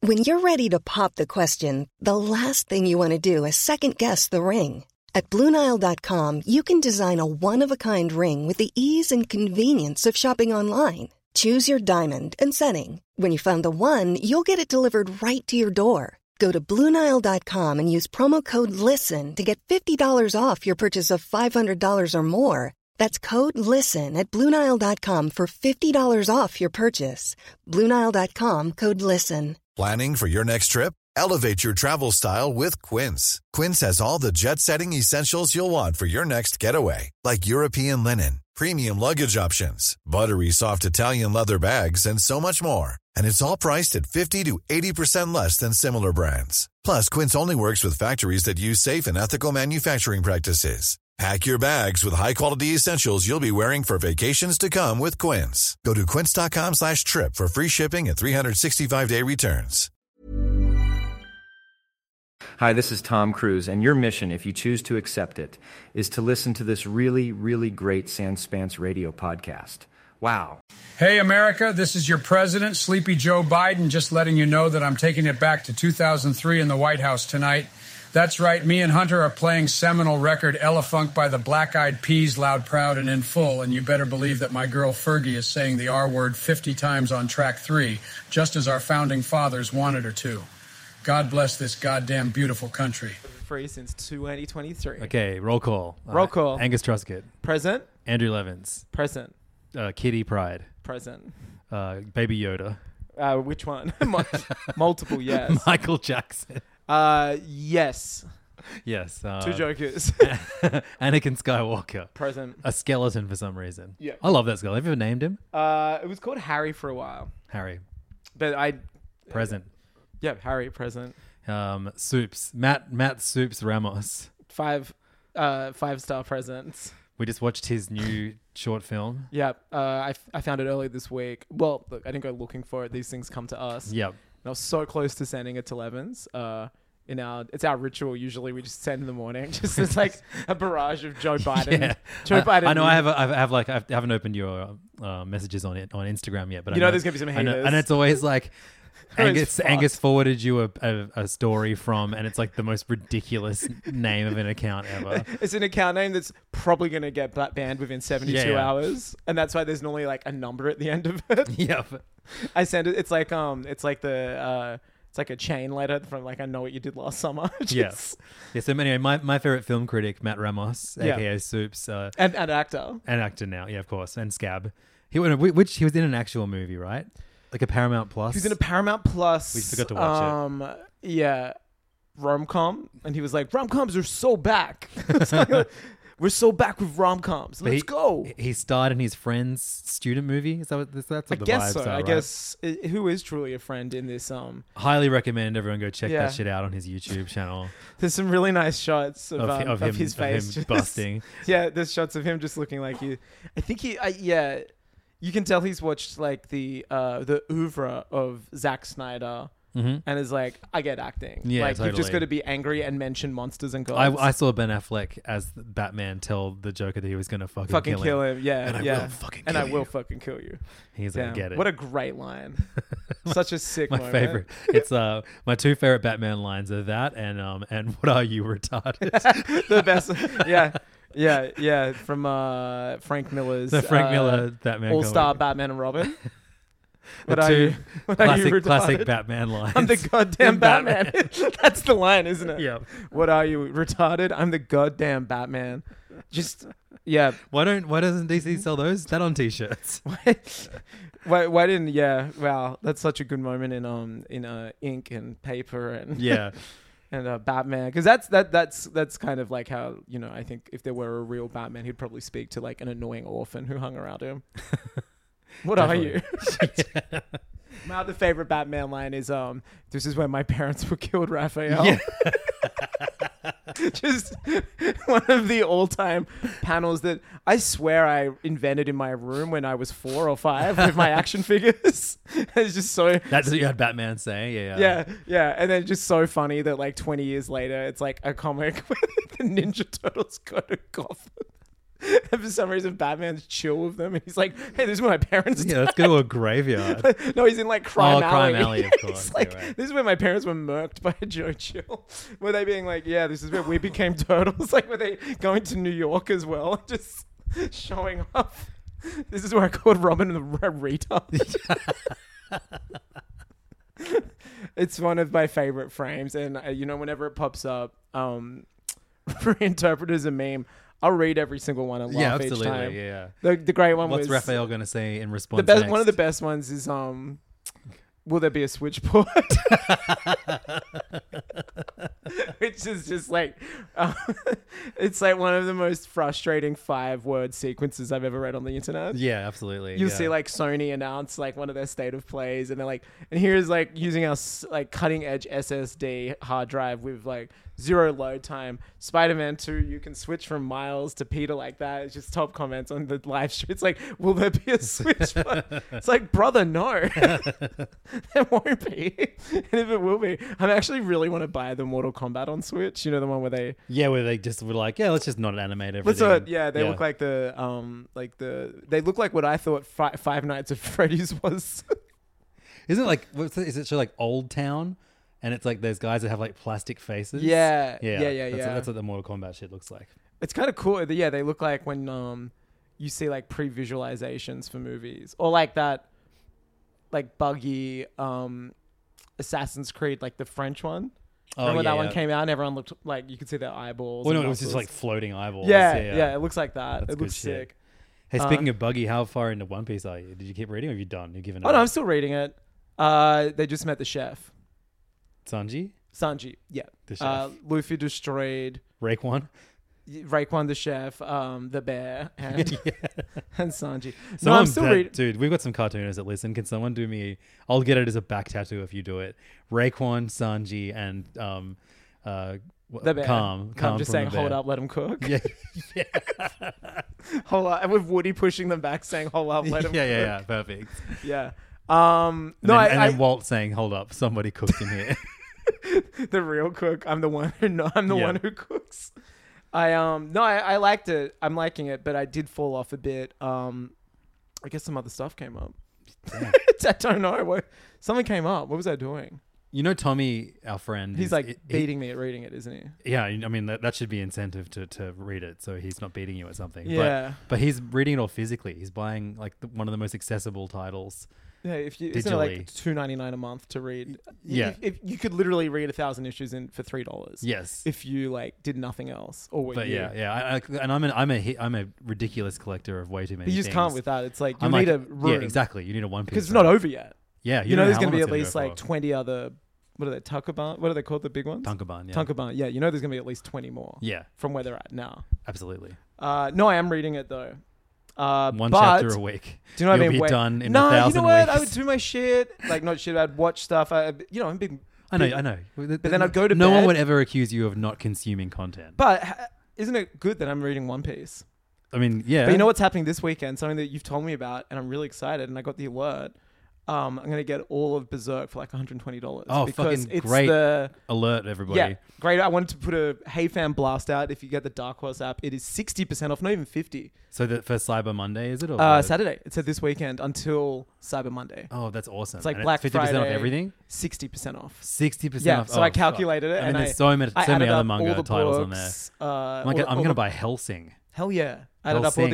When you're ready to pop the question, the last thing you want to do is second-guess the ring. At BlueNile.com, you can design a one-of-a-kind ring with the ease and convenience of shopping online. Choose your diamond and setting. When you find the one, you'll get it delivered right to your door. Go to BlueNile.com and use promo code LISTEN to get $50 off your purchase of $500 or more. That's code LISTEN at BlueNile.com for $50 off your purchase. BlueNile.com, code LISTEN. Planning for your next trip? Elevate your travel style with Quince. Quince has all the jet-setting essentials you'll want for your next getaway, like European linen, premium luggage options, buttery soft Italian leather bags, and so much more. And it's all priced at 50 to 80% less than similar brands. Plus, Quince only works with factories that use safe and ethical manufacturing practices. Pack your bags with high-quality essentials you'll be wearing for vacations to come with Quince. Go to quince.com/trip for free shipping and 365-day returns. Hi, this is Tom Cruise, and your mission, if you choose to accept it, is to listen to this really, really great Sanspants radio podcast. Wow. Hey, America, this is your president, Sleepy Joe Biden, just letting you know that I'm taking it back to 2003 in the White House tonight. That's right, me and Hunter are playing seminal record Ella Funk by the Black Eyed Peas, loud, proud, and in full, and you better believe that my girl Fergie is saying the R word 50 times on track 3, just as our founding fathers wanted her to. God bless this goddamn beautiful country. Free since 2023. Okay, roll call. Roll call. Angus Truscott. Present. Andrew Levins. Present. Kitty Pryde. Present. Baby Yoda. Which one? Multiple, yes. Michael Jackson. Yes. Yes. Two jokers. Anakin Skywalker. Present. A skeleton for some reason. Yeah. I love that skeleton. Have you ever named him? It was called Harry for a while. Harry. But Present. Yeah, Harry, present. Soups. Matt Soups Ramos. 5-star presents. We just watched his new short film. Yeah, I found it earlier this week. Well, look, I didn't go looking for it. These things come to us. Yep. And I was so close to sending it to Levins. It's our ritual. Usually, we just send in the morning. Just it's like a barrage of Joe Biden. Yeah. Joe Biden. I know. I haven't opened your messages on Instagram yet, but you know there's gonna be some haters, and it's always like. Angus forwarded you a story from, and it's like the most ridiculous name of an account ever. It's an account name that's probably going to get banned within 72 hours, and that's why there's normally like a number at the end of it. Yeah, I send it. It's like it's like a chain letter from like I know what you did last summer. Yes. Yeah. So anyway, my favorite film critic, Matt Ramos, aka Soups, and actor, now, yeah, of course, and Scab. He was in an actual movie, right? Like a Paramount Plus. He was in a Paramount Plus. We forgot to watch it. Yeah, rom-com, and he was like, "Rom-coms are so back. We're so back with rom-coms. Let's go." He starred in his friend's student movie. Is that what that's what the guess vibes so. are, I right? guess who is truly a friend in this? Highly recommend everyone go check that shit out on his YouTube channel. There's some really nice shots of his face, of him busting. Yeah, there's shots of him just looking like you. I think you can tell he's watched like the oeuvre of Zack Snyder, and is like, I get acting. Yeah, like totally. you've just got to be angry and mention monsters and gods. I saw Ben Affleck as Batman tell the Joker that he was going to fucking kill him. Yeah, and yeah. I will fucking and kill I you. will fucking kill you. He's like, get it. What a great line. Such a sick my moment. favorite. It's my two favorite Batman lines are that and what are you, retarded? The best. Yeah, from Frank Miller's Miller Batman All-Star comic. Batman and Robin. What are you classic Batman lines. I'm the goddamn Batman. That's the line, isn't it? Yeah. What are you, retarded? I'm the goddamn Batman. Just yeah. Why doesn't DC sell that on t-shirts? Why didn't? Yeah. Wow, that's such a good moment in ink and paper and yeah. And Batman, because that's kind of like how, you know, I think if there were a real Batman, he'd probably speak to like an annoying orphan who hung around him. What are you? My other favorite Batman line is this is when my parents were killed, Raphael. Yeah. Just one of the all-time panels that I swear I invented in my room when I was 4 or 5 with my action figures. It's just so... That's what you had Batman say? Yeah. And then just so funny that like 20 years later, it's like a comic where the Ninja Turtles go to Gotham. And for some reason, Batman's chill with them. And he's like, hey, this is where my parents Yeah, let's go to a graveyard. No, he's in like Crime Alley. Crime Alley, of course. He's like, right. this is where my parents were murked by Joe Chill. Were they being like, yeah, this is where we became turtles? Like, were they going to New York as well? Just showing off. This is where I called Robin a retard. It's one of my favorite frames. And, whenever it pops up, reinterpreted as a meme, I'll read every single one and laugh each time. Yeah. The great one What's was... Raphael going to say in response One next? of the best ones is... will there be a switchboard? Which is just like, it's like one of the most frustrating 5-word sequences I've ever read on the internet. Yeah, absolutely. You'll see like Sony announce like one of their state of plays, and they're like, and here's like using our like cutting edge SSD hard drive with like 0 load time. Spider-Man 2, you can switch from Miles to Peter like that. It's just top comments on the live stream. It's like, will there be a switchboard? It's like, brother, no. There won't be. And if it will be, I actually really want to buy the Mortal Kombat on Switch. You know, the one where they... Yeah, where they just were like, let's just not animate everything. They look like they look like what I thought Five Nights at Freddy's was. Isn't it like, is it show like Old Town? And it's like those guys that have like plastic faces. Yeah. That's what the Mortal Kombat shit looks like. It's kind of cool. Yeah, they look like when you see like pre-visualizations for movies, or like that, like buggy Assassin's Creed, like the French one. Remember that one came out and everyone looked like you could see their eyeballs. Well, no, it was just like floating eyeballs. Yeah, it looks like that. That's it looks sick. Hey, speaking of buggy, how far into One Piece are you? Did you keep reading, or have you done? You've given it no, up? I'm still reading it. They just met the chef. Sanji, yeah. The chef. Luffy destroyed Raekwon the chef, the bear, and and Sanji. I'm still reading. Dude, we've got some cartoonists that listen. Can someone do me? I'll get it as a back tattoo if you do it. Raekwon, Sanji, and the bear. Calm I'm just saying, hold up, let him cook. Yeah. Hold up, and with Woody pushing them back, saying, hold up, let him cook. Yeah, perfect. Yeah. Then Walt saying, "Hold up, somebody cooked in here." The real cook. I'm the one who cooks. I liked it. I'm liking it, but I did fall off a bit. I guess some other stuff came up. I don't know. Something came up. What was I doing? You know, Tommy, our friend, he's beating me at reading it, isn't he? Yeah, I mean that should be incentive to read it, so he's not beating you at something. Yeah, but he's reading it all physically. He's buying like one of the most accessible titles. Yeah, isn't it like $2.99 a month to read? Yeah, if you could literally read 1,000 issues for $3. Yes, if you like did nothing else. I'm a ridiculous collector of way too many. But you just can't with that. It's like you need a room. Yeah, exactly. You need a One Piece because it's not over yet. Yeah, you know there's going to be at least like 20 other. What are they? Takuban? What are they called? The big ones? Tankaban. Yeah. Tankaban. Yeah, you know there's going to be at least 20 more. Yeah, from where they're at now. Absolutely. No, I am reading it though. One chapter a week. Do you know what I mean? You'll be done in 1,000 No, you know what? weeks. I would do my shit. Like, not shit. I'd watch stuff. I'm big. I know. But then I'd go to bed. No one would ever accuse you of not consuming content. But isn't it good that I'm reading One Piece? I mean, yeah. But you know what's happening this weekend? Something that you've told me about, and I'm really excited. And I got the alert. I'm going to get all of Berserk for like $120. Oh, because fucking great alert, everybody. Yeah, great. I wanted to put a Hey Fam blast out. If you get the Dark Horse app, it is 60% off, not even 50. So for Cyber Monday, is it? Or Saturday. It said this weekend until Cyber Monday. Oh, that's awesome. It's like and Black 50% Friday. off everything? 60% off. 60% yeah, off? so I calculated it. And and there's so many other manga the titles books, on there. I'm going to buy Hellsing. Hell yeah. I added up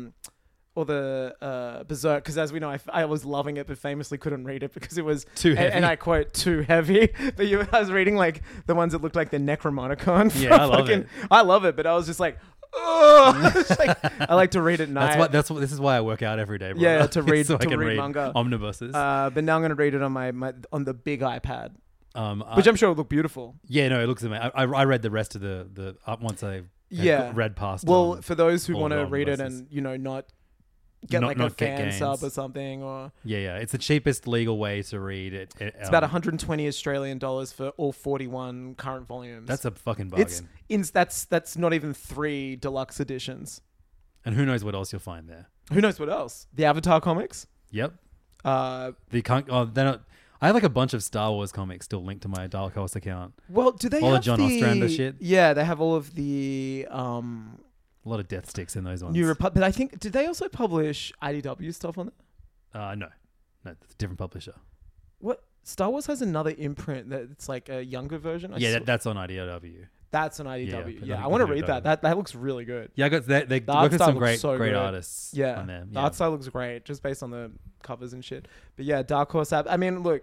all the Berserk, because as we know, I was loving it, but famously couldn't read it because it was too heavy. And I quote, too heavy. But I was reading like the ones that looked like the Necromonicon. Yeah, I love it. I love it, but I was just like, oh. I like to read at night. This is why I work out every day, bro. Yeah, to read so to I can read manga, omnibuses. But now I'm going to read it on on the big iPad, which I'm sure will look beautiful. Yeah, no, it looks amazing. I read the rest of the once I read past. Well, for those who want to read it and not get a fan sub or something, or it's the cheapest legal way to read it. It's about 120 Australian dollars for all 41 current volumes. That's a fucking bargain. That's not even 3 deluxe editions. And who knows what else you'll find there? Who knows what else? The Avatar comics. Yep. They're not. I have like a bunch of Star Wars comics still linked to my Dark Horse account. Well, do they all have the John Ostrander shit? Yeah, they have all of the A lot of death sticks in those ones. But I think, did they also publish IDW stuff on that? No, it's a different publisher. What? Star Wars has another imprint that's like a younger version. That's on IDW. That's on IDW. Yeah, I want to read that. That looks really good. Yeah, I got that. They The work art with style some looks so great good. artists. Yeah, on there. the art style looks great, just based on the covers and shit. But yeah, Dark Horse app. I mean, look,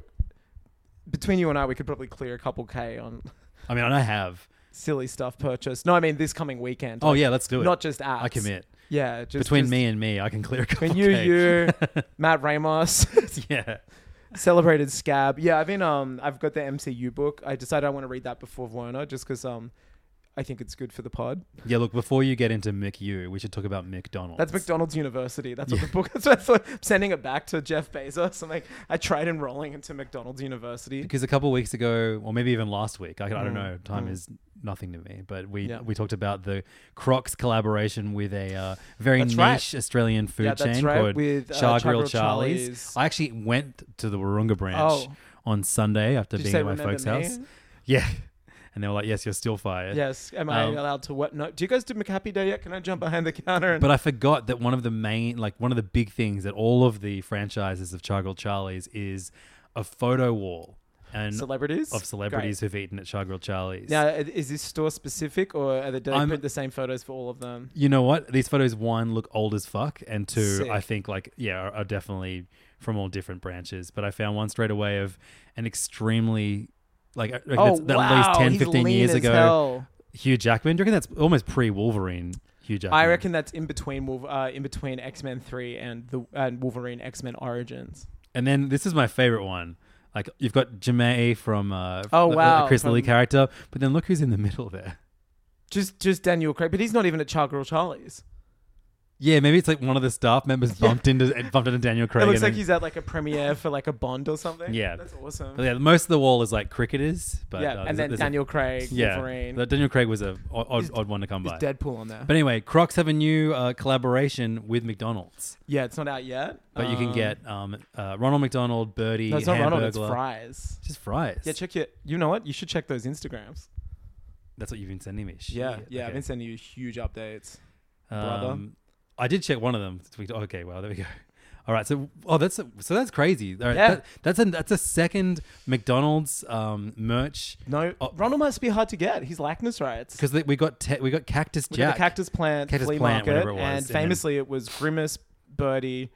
between you and I, we could probably clear a couple K on I mean, I have. silly stuff purchased. No, I mean this coming weekend. Oh yeah, let's do it. Not just apps. I commit. Yeah, just Between me and me, I can clear a couple. between you, Matt Ramos. Yeah. Celebrated Scab. Yeah, I've got the MCU book. I decided I want to read that before Werner, just because I think it's good for the pod. Yeah, look, before you get into McU, we should talk about McDonald's. That's McDonald's University. That's what the book. That's what I thought. I'm sending it back to Jeff Bezos. I'm like, I tried enrolling into McDonald's University. Because a couple of weeks ago, or maybe even last week, I don't know, time is nothing to me, but we talked about the Crocs collaboration with a very niche Australian food chain called with Char Grilled Charlie's. I actually went to the Warunga branch on Sunday after being at my folks' house. Yeah. And they were like, yes, you're still fired. Yes. Am I allowed to what? No. Do you guys do McHappy Day yet? Can I jump behind the counter? But I forgot that one of the big things that all of the franchises of Char Grilled Charlie's is a photo wall. And celebrities? Of celebrities who've eaten at Char Grilled Charlie's. Now, is this store specific or do they print the same photos for all of them? You know what? These photos, one, look old as fuck. And two, Sick. I think are definitely from all different branches. But I found one straight away of an extremely... at least 10, 15 years ago, hell. Hugh Jackman. Do you reckon that's almost pre-Wolverine Hugh Jackman? I reckon that's in between X-Men 3 and Wolverine X-Men Origins. And then this is my favorite one. Like, you've got Jemaine from Chris Lilly character, but then look who's in the middle there. Just Daniel Craig, but he's not even at Char Grilled Charlie's. Yeah, maybe it's like one of the staff members bumped into Daniel Craig. It looks like he's at like a premiere for like a Bond or something. Yeah, that's awesome. But yeah, most of the wall is like cricketers. But and then Daniel Craig, Wolverine. Daniel Craig was a odd one to come by. Deadpool on there. But anyway, Crocs have a new collaboration with McDonald's. Yeah, it's not out yet. But you can get Ronald McDonald, Birdie, no, it's not Hamburglar. Ronald, it's Fries. Just Fries. Yeah, check it. You know what? You should check those Instagrams. That's what you've been sending me. Shit. Yeah, Okay. I've been sending you huge updates, brother. I did check one of them. Okay, well, there we go. All right, so that's crazy. All right, Yeah. that's a second McDonald's merch. No, Ronald must be hard to get. His likeness rights. Because we got Cactus We got Jack, the Cactus Plant flea Plant, market, whatever it was, and famously it was Grimace, Birdie,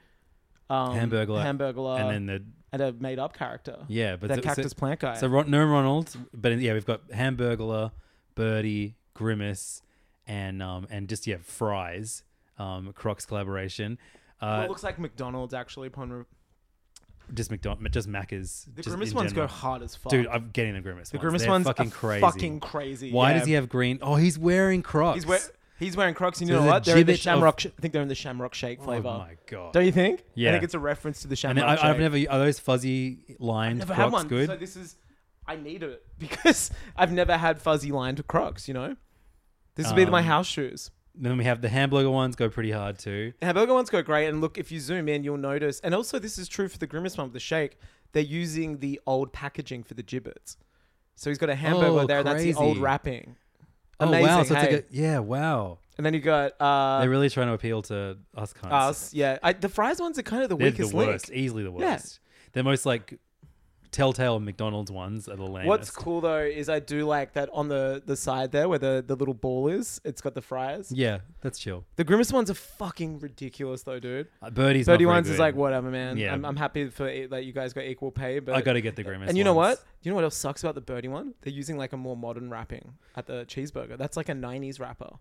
Hamburglar, and a made-up character. Yeah, but that Cactus Plant guy. So no Ronald, but we've got Hamburglar, Birdie, Grimace, and just Fries. Crocs collaboration. Well, it looks like McDonald's actually upon. Just Macca's. The Grimace ones go hard as fuck. Dude, I'm getting the Grimace ones. The Grimace They're ones fucking are crazy. fucking crazy. Why does he have green? Oh, he's wearing Crocs. He's wearing Crocs, and So you know there's what? a They're in the gibbet Shamrock. I think they're in the Shamrock Shake flavor. Oh my god! Don't you think? Yeah. I think it's a reference to the And Shamrock Shake. I've never. Are those fuzzy lined never Crocs had one. good? So this is. I need it because I've never had fuzzy lined Crocs. You know, this would be my house shoes. Then we have the hamburger ones go pretty hard too. The hamburger ones go great, and look, if you zoom in, you'll notice. And also, this is true for the Grimace one with the shake. They're using the old packaging for the gibbets. So he's got a hamburger there. That's the old wrapping. Amazing. Oh wow! So hey? it's like wow. And then you got they're really trying to appeal to us kinds. Us, yeah. The fries ones are kind of the They're weakest the worst, link. easily the worst. Yeah. They're most like telltale McDonald's ones are the lamest. What's cool though is I do like that on the side there where the little ball is. It's got the fries. Yeah, that's chill. The Grimace ones are fucking ridiculous though, dude. Birdie ones good. is like whatever, man. Yeah. I'm happy for that you guys got equal pay, but I got to get the Grimace. And you know ones. what? You know what else sucks about the Birdie one? They're using like a more modern wrapping at the cheeseburger. That's like a 90s wrapper.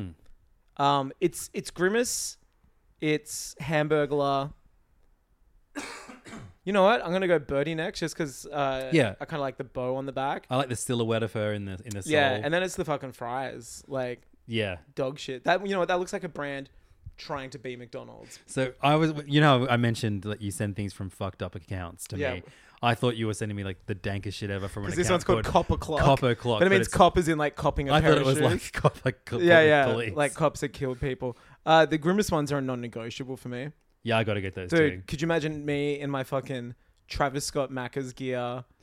It's Grimace, it's Hamburglar. You know what? I'm gonna go Birdie next, just because. I kind of like the bow on the back. I like the silhouette of her in the sole. Yeah, and then it's the fucking fries, like dog shit. That you know what? That looks like a brand trying to be McDonald's. So I mentioned that you send things from fucked up accounts to me. I thought you were sending me like the dankest shit ever from an account. This one's called Copper Clock. Copper Clock. But it means cop is in like copping a I pair thought it was of shoes. like police. Like cops that killed people. The Grimace ones are non-negotiable for me. Yeah, I got to get those Dude, too. could you imagine me in my fucking Travis Scott Macca's gear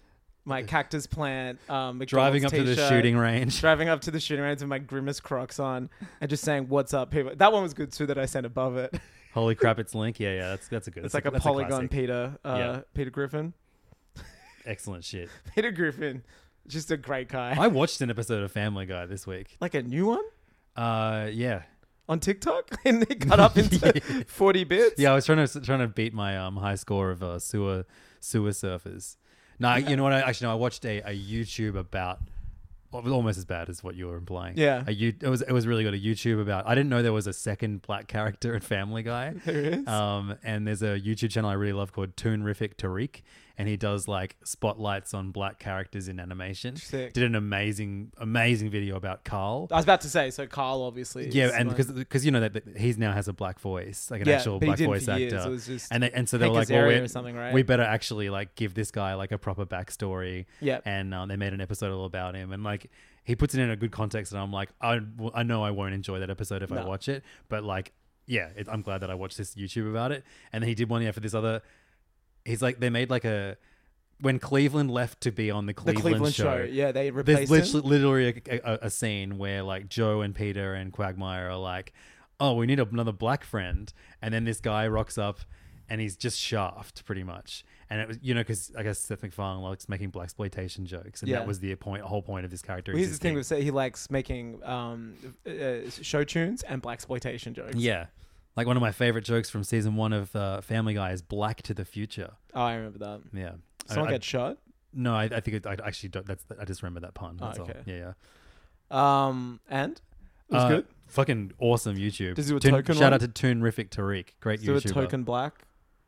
my cactus plant, driving up to the shooting range, with my Grimace Crocs on, and just saying "What's up, people?" That one was good too. That I sent above it. Holy crap! It's Link. Yeah. That's a good. It's like a Polygon Peter. Peter Griffin. Excellent shit. Peter Griffin, just a great guy. I watched an episode of Family Guy this week. Like a new one? Yeah. On TikTok, and they cut up into 40 bits. Yeah, I was trying to beat my high score of sewer surfers. No, you know what? I watched a YouTube about. Well, it was almost as bad as what you were implying. Yeah, it was really good. A YouTube about. I didn't know there was a second black character in Family Guy. There is. And there's a YouTube channel I really love called Toonrific Tariq, and he does like spotlights on black characters in animation. Sick. Did an amazing video about Carl. I was about to say, so Carl obviously. Yeah, and because you know that he now has a black voice, like an actual black voice actor. It was just and so they were like, well, right? we better actually like give this guy like a proper backstory. Yeah, and they made an episode all about him, and like he puts it in a good context, and I'm like, I know I won't enjoy that episode if I watch it, but like, yeah, I'm glad that I watched this YouTube about it. And then he did one for this other. He's like, they made like when Cleveland left to be on the Cleveland show. Yeah, they replaced there's literally a scene where like Joe and Peter and Quagmire are like, oh, we need another black friend. And then this guy rocks up and he's just Shaft pretty much. And it was, because I guess Seth MacFarlane likes making blaxploitation jokes. And that was the whole point of this character. Well, here's the thing with he likes making show tunes and blaxploitation jokes. Yeah. Like one of my favorite jokes from season 1 of Family Guy is Black to the Future. Oh, I remember that. Yeah. Someone get shot? No, I think I actually don't. I just remember that pun. That's okay. All. Yeah. And it was good. Fucking awesome YouTube. Does he do a token Shout out to Toonrific Tariq. Great YouTuber. Does he do a token black?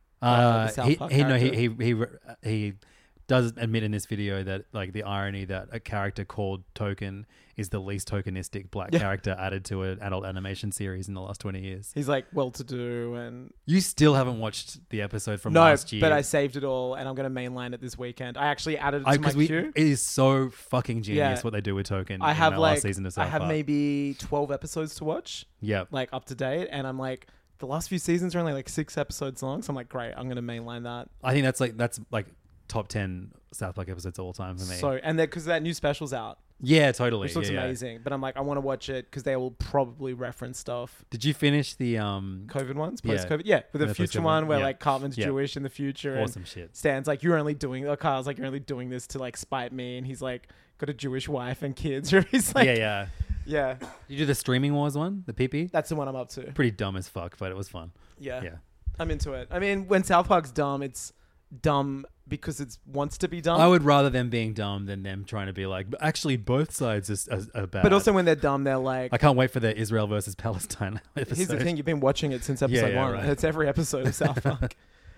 He does admit in this video that like the irony that a character called Token is the least tokenistic black character added to an adult animation series in the last 20 years. He's like well-to-do and... You still haven't watched the episode from last year. No, but I saved it all and I'm going to mainline it this weekend. I actually added it to my queue. It is so fucking genius what they do with Token I have last season of South I have Park. Maybe 12 episodes to watch. Yeah. Like up to date. And I'm like... The last few seasons are only like 6 episodes long. So I'm like, great, I'm going to mainline that. I think that's like top 10 South Park episodes all time for me. So, and because that new special's out. Yeah, totally. Which looks amazing. But I'm like, I want to watch it because they will probably reference stuff. Did you finish the COVID ones? Post-COVID? Yeah. With the future one where like Cartman's Jewish in the future. Awesome shit. Stan's like, Carl's like, you're only doing this to like spite me. And he's like, got a Jewish wife and kids. Or he's like, yeah. Did you do the Streaming Wars one? The PP? That's the one I'm up to. Pretty dumb as fuck, but it was fun. Yeah. I'm into it. I mean, when South Park's dumb, it's dumb because it wants to be dumb. I would rather them being dumb than them trying to be like, actually both sides are bad. But also when they're dumb, they're like... I can't wait for the Israel versus Palestine episode. Here's the thing, you've been watching it since episode 1. Right. It's every episode of South Park.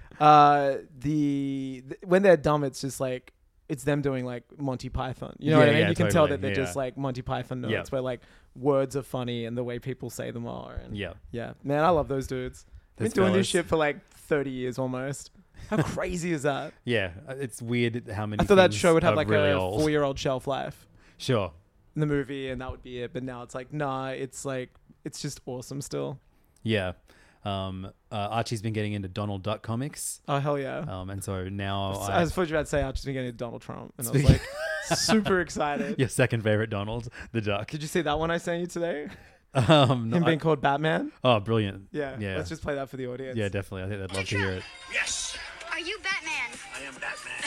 When they're dumb, it's just like, it's them doing like Monty Python. You know what I mean? You can tell that they're just like Monty Python nerds where like words are funny and the way people say them are. And yeah. Man, I love those dudes. They've been doing this shit for like 30 years almost. How crazy is that? Yeah, it's weird how many. I thought that show would have like really a 4-year-old shelf life. Sure. In the movie, and that would be it. But now it's like, nah, it's just awesome still. Yeah. Archie's been getting into Donald Duck comics. Oh, hell yeah. And so now... I was about to say Archie's been getting into Donald Trump. And I was like, super excited. Your second favorite Donald, the Duck. Did you see that one I sent you today? Him being called Batman? Oh, brilliant. Yeah. Let's just play that for the audience. Yeah, definitely. I think they'd love to hear it. Yes. Are you Batman? I am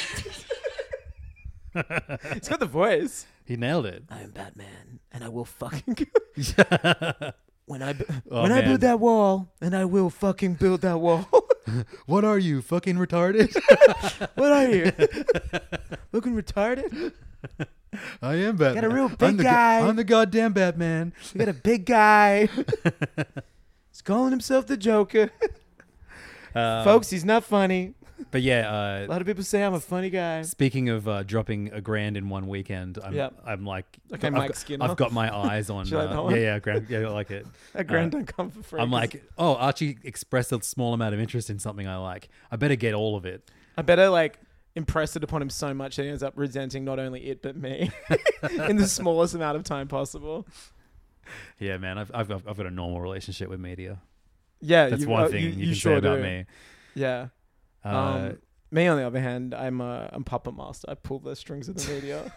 Batman. He's got the voice. He nailed it. I am Batman, and I will fucking... When I build that wall, and I will fucking build that wall. What are you, fucking retarded? What are you? Looking retarded? I am Batman. Got a real big guy. I'm the goddamn Batman. We got a big guy. He's calling himself the Joker. Folks, he's not funny. But yeah, a lot of people say I'm a funny guy. Speaking of dropping $1,000 in one weekend, I'm like, okay, Mike Skinner. I've got my eyes on. Like that one? Yeah, I like it. $1,000 don't come for free. I'm like, oh, Archie expressed a small amount of interest in something I like. I better get all of it. I better like impress it upon him so much that he ends up resenting not only it but me in the smallest amount of time possible. Yeah, man, I've got a normal relationship with media. Yeah, that's one thing you can say about me. Yeah. Me, on the other hand, I'm puppet master. I pull the strings of the media.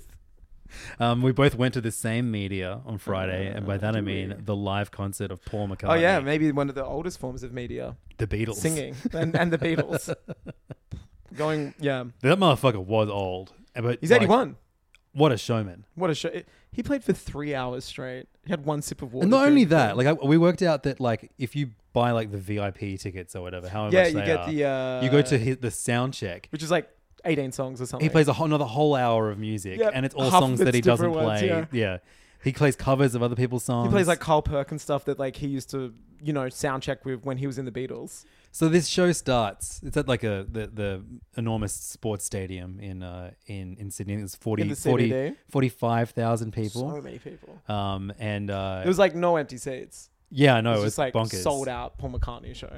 We both went to the same media on Friday, and by that I mean the live concert of Paul McCartney. Oh yeah, maybe one of the oldest forms of media. The Beatles. Singing. and the Beatles. Going, yeah. That motherfucker was old. But He's 81. What a showman. What a show. He played for 3 hours straight. He had one sip of water. And not only during that, like we worked out that like if you buy like the VIP tickets or whatever, however yeah, much you they get are, the... you go to the sound check. which is like 18 songs or something. He plays another whole hour of music, Yep. and it's all Half songs of that he it's doesn't different play. ones, Yeah. He plays covers of other people's songs. He plays like Carl Perkins stuff that like he used to, sound check with when he was in the Beatles. So this show starts. It's at like the enormous sports stadium in Sydney. It's 45,000 people. So many people. And There was like no empty seats. yeah, no, It was it's just like bonkers. sold out Paul McCartney show.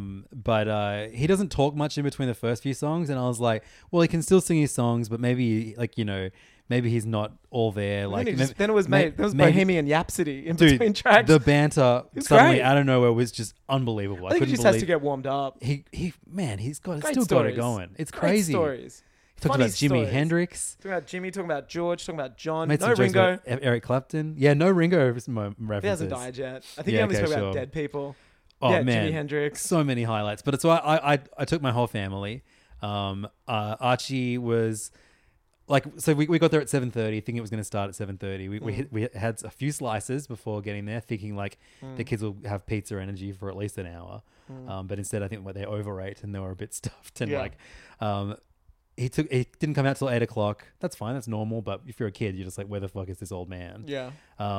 But he doesn't talk much in between the first few songs, and I was like, well, he can still sing his songs, but maybe maybe he's not all there. Like Then it was maybe, Bohemian Rhapsody in dude, between tracks. the banter was suddenly great. out of nowhere was just unbelievable. I think he couldn't just believe has to get warmed up. he's got Great still got it stories. going. It's Great crazy. stories. He talked Funny about Jimi stories. Hendrix. Talking about Jimmy, talking about George, talking about John. Made No some jokes Ringo. about Eric Clapton. Yeah, no Ringo references. He hasn't died yet. I think Yeah, he only okay, spoke sure. about dead people. Oh yeah, man, Jimi Hendrix. So many highlights. But it's why I took my whole family. Archie was like, so we got there at 7:30, thinking it was going to start at 7:30. We had a few slices before getting there, thinking like the kids will have pizza energy for at least an hour. But instead, I think they overate and they were a bit stuffed. And he didn't come out till 8 o'clock. That's fine. That's normal. But if you're a kid, you're just like, where the fuck is this old man? Yeah.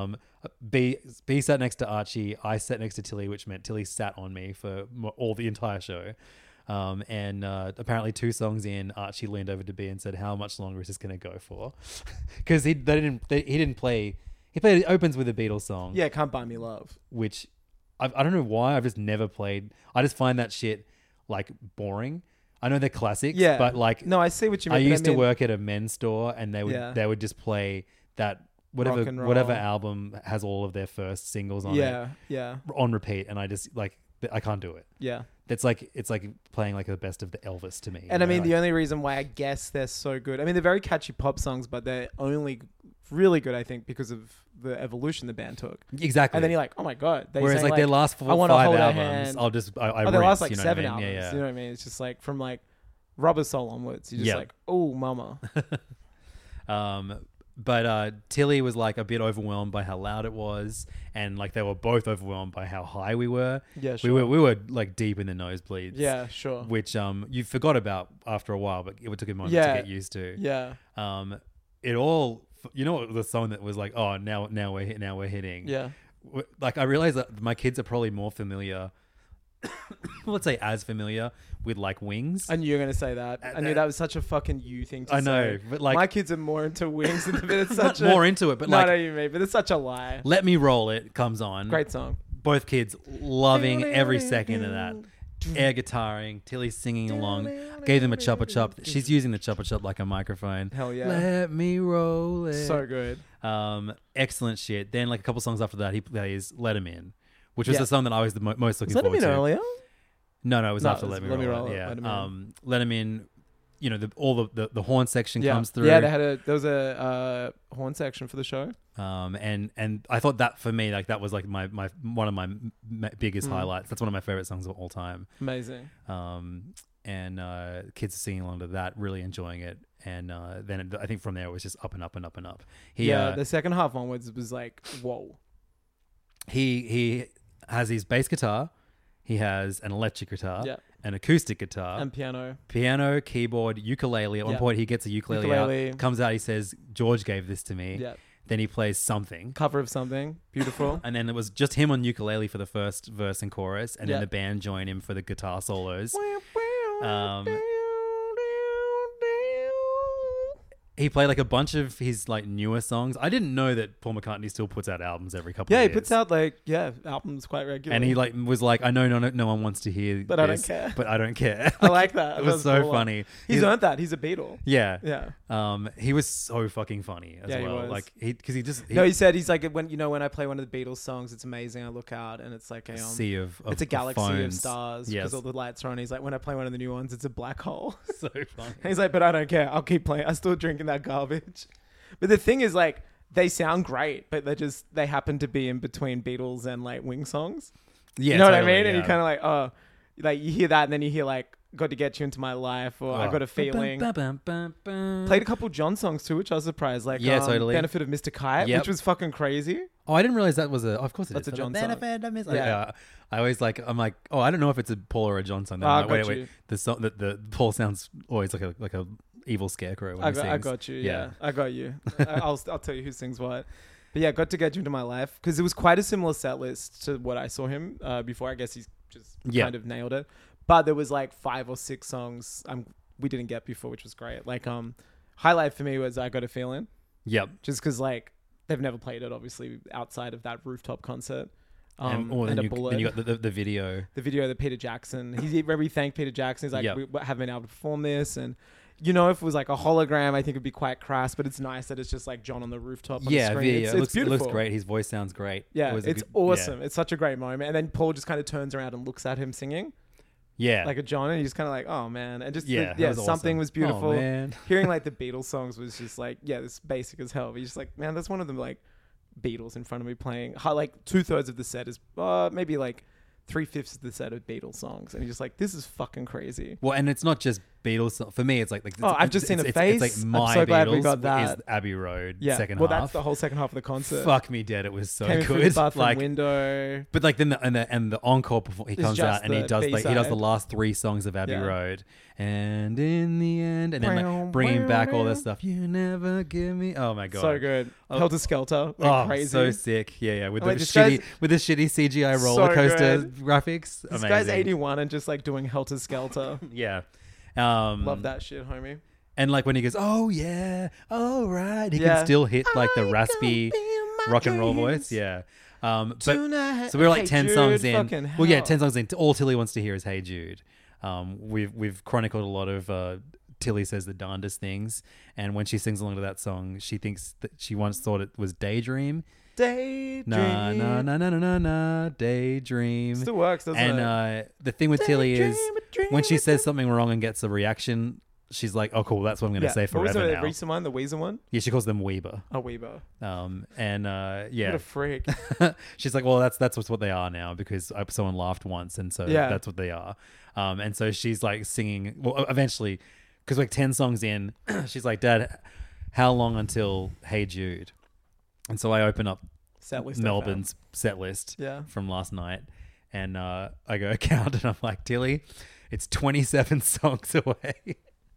B sat next to Archie. I sat next to Tilly, which meant Tilly sat on me for all the entire show. And apparently 2 songs in, Archie leaned over to B and said, "How much longer is this going to go for?" Because he didn't play. It opens with a Beatles song. Yeah, Can't Buy Me Love. Which I don't know why. I've just never played. I just find that shit like boring. I know they're classics, Yeah. but like No, I see what you mean. I but used to mean- work at a men's store, and they would just play that Rock and roll. whatever album has all of their first singles on it Yeah. on repeat, and I just like I can't do it. Yeah. It's like playing like the best of the Elvis to me. And I mean, the only reason why I guess they're so good, I mean, they're very catchy pop songs, but they're only really good, I think, because of the evolution the band took. exactly. And then you're like, oh my God. They Whereas say, like their last I wanna 5 hold her albums, hand. I'll just I their last like rinse, 7 I mean? albums. Yeah. You know what I mean? It's just like from like Rubber Soul onwards. You're just Yeah. like, oh, mama. But Tilly was like a bit overwhelmed by how loud it was, and like they were both overwhelmed by how high we were. Yeah, sure. We were like deep in the nosebleeds. Yeah, sure. Which you forgot about after a while, but it took a moment to get used to. Yeah. It all, the song that was like, oh, now we're hitting. Yeah. Like I realized that my kids are probably more familiar. Let's say as familiar with like Wings. I knew you were going to say that. I knew that was such a fucking you thing to say. I know, but like my kids are more into Wings than but it's such more into it, but no, like no, you mean, but it's such a lie. Let Me Roll It comes on. Great song. Both kids loving every second of that. Air guitaring, Tilly singing along. Gave them a chopper chop. She's using the chopper chop like a microphone. Hell yeah. Let me roll it. So good. Excellent shit. Then like a couple songs after that, he plays Let Him In, which was Yeah. the song that I was the most looking Was that forward a bit to. earlier? No, it was No, after it was Let Me Roll It. Yeah. Let 'Em In. Let Him In. All the horn section Yeah. comes through. Yeah, there was a horn section for the show. And I thought that for me, like that was like my one of my biggest Mm. highlights. That's one of my favorite songs of all time. Amazing. And kids are singing along to that, really enjoying it. And then I think from there it was just up and up and up and up. The second half onwards was like, whoa. He has his bass guitar, he has an electric guitar, Yeah. an acoustic guitar, And piano. piano, keyboard, ukulele. At one Yeah. point he gets a ukulele out, comes out, he says, "George gave this to me." Yeah. Then he plays something. Cover of something. Beautiful. And then it was just him on ukulele for the first verse and chorus, and Yeah. then the band joined him for the guitar solos. he played like a bunch of his like newer songs. I didn't know that Paul McCartney still puts out albums every couple of Yeah, years. he puts out albums quite regularly. And he like was like, I know no one wants to hear But this, I don't care. But I don't care. I like that. It was so funny. He's earned that. He's a Beatle. Yeah. Yeah. He was so fucking funny as Yeah, he well. was. Like because he just No, he said he's like when I play one of the Beatles songs, it's amazing. I look out and it's like a sea of it's a galaxy of phones. stars because Yes. all the lights are on. He's like, when I play one of the new ones, it's a black hole. So funny. He's like, but I don't care. I'll keep playing. I'm still drinking that garbage. But the thing is, like, they sound great, but they happen to be in between Beatles and like Wing songs. Yeah, you know totally, what I mean? And yeah. you kind of like, oh, like you hear that, and then you hear like "Got to Get You Into My Life" or "I Got a Feeling." Played a couple John songs too, which I was surprised. Like, totally. "Benefit of Mr. Kite," Yep. which was fucking crazy. Oh, I didn't realize that was of course it That's is. a John song. Benefit of Mr. Yeah. Yeah. I always like, I'm like, oh, I don't know if it's a Paul or a John song. Then Oh, I'm like, got wait. you. The song the Paul sounds always like a evil scarecrow when he sings. I got you. Yeah, I got you. I'll tell you who sings what. But yeah, "Got to Get You Into My Life" because it was quite a similar set list to what I saw him before. I guess he's just kind of nailed it. But there was like 5 or 6 songs we didn't get before, which was great. Like highlight for me was "I Got a Feeling." Yep. Just because like they've never played it obviously outside of that rooftop concert. Then and you got the video. The video that Peter Jackson. He thanked Peter Jackson. He's like, Yep. we haven't been able to perform this, and if it was like a hologram, I think it'd be quite crass. But it's nice that it's just like John on the rooftop. On the screen. Video. It's beautiful. It looks great. His voice sounds great. Yeah, It it's awesome. It's such a great moment. And then Paul just kind of turns around and looks at him singing. Yeah. Like a John, and he's kind of like, oh man, and just Yeah, that was something awesome. was beautiful. Oh, man. Hearing like the Beatles songs was just like, this basic as hell. But he's just like, man, that's one of them like Beatles in front of me playing. Like 2/3 of the set is maybe like 3/5 of the set of Beatles songs, and you're just like, this is fucking crazy. Well, and it's not just Beatles. For me, it's like I've just seen a face. It's like my I'm so glad Beatles we got that. is Abbey Road Yeah, second well, half. that's the whole second half of the concert. Fuck me dead. It was so Came in through the good. bathroom Like, window. but like then the encore he It's comes just out and he the does B-side. the last 3 songs of Abbey Yeah. Road, and in the end, and then like, bringing back all that stuff. You never give me. Oh my god, So good. Oh. Helter Skelter. Like crazy. So sick. Yeah. With Like, the this guy's- shitty CGI So roller coaster good. graphics. This Amazing. guy's 81 and just like doing Helter Skelter. Yeah. Love that shit, homie. And like when he goes, oh yeah, all right, he Yeah. can still hit like the raspy rock and roll voice. Yeah. But so we're like Hey 10 Jude, songs in. fucking Well, yeah, hell. 10 songs in. All Tilly wants to hear is "Hey Jude." We've chronicled a lot of Tilly says the darndest things, and when she sings along to that song, she thinks that she once thought it was "Daydream." Daydream. Na, daydream. Still works, doesn't it? And the thing with Tilly is Daydream, when she dream. says something wrong and gets a reaction, she's like, "Oh, cool, that's what I'm going to say What was forever the now." recent one? The Weezer one? Yeah, she calls them Weber. Oh, Weber. And yeah, What a freak. she's like, well, that's what they are now because someone laughed once, and so Yeah. that's what they are. And so she's like singing. Well, eventually, because like 10 songs in, she's like, "Dad, how long until Hey Jude?" And so I open up Set list Melbourne's set list Yeah. from last night, and I go count, and I'm like, Tilly, it's 27 songs away.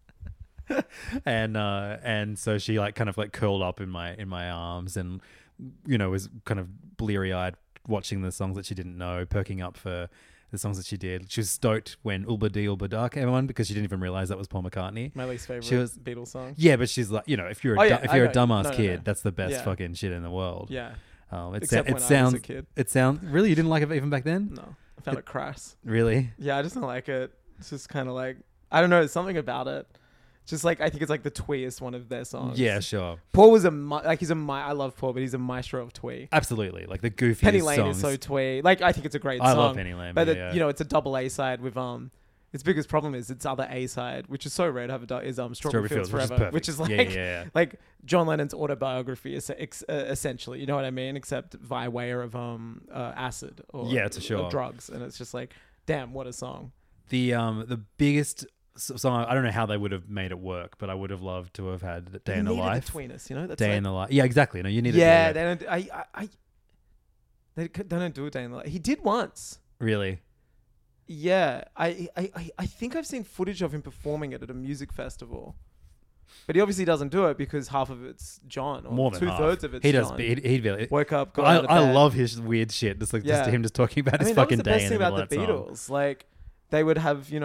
And so she like kind of like curled up in my arms, and was kind of bleary eyed watching the songs that she didn't know, perking up for the songs that she did. She was stoked when Ulba Dee Ulba Da came on because she didn't even realize that was Paul McCartney. My least favorite She was- Beatles song. Yeah, but she's like, if you're Oh, yeah, if you're I a know. dumbass No, no, kid, no. that's the best Yeah. fucking shit in the world. Yeah. It Except when I was a sounds kid. It sounds really. You didn't like it even back then? No. I found it crass. Really? Yeah, I just don't like it. It's just kind of like, I don't know, there's something about it. Just like, I think it's like the tweeest one of their songs. Yeah, sure. Paul was I love Paul, but he's a maestro of twee. Absolutely. Like the goofiest Penny Lane songs. is so twee. Like, I think it's a great I song. love Penny Lane, But, yeah. it's a double A side with, its biggest problem is its other A side, which is so rare to have is Strawberry Fields which is Forever, perfect. which is like, Yeah. like John Lennon's autobiography, essentially. You know what I mean? Except via way of acid or Yeah, to sure. or drugs, and it's just like, damn, what a song. The biggest song, I don't know how they would have made it work, but I would have loved to have had the Day in the They needed Life. the tweeness, That's Day like, in the Life. Yeah, exactly. No, you need it. yeah, they don't. They don't do a Day in the Life. He did once. Really? Yeah, I think I've seen footage of him performing it at a music festival, but he obviously doesn't do it because half of it's John, or More than half. 2/3 of it's He John. does. He'd be. Woke up, got out of I bed. love his weird shit. Just like Yeah. just him just talking about I his mean, that was fucking the day best in thing the about the middle of that song. Beatles. Like, they would have,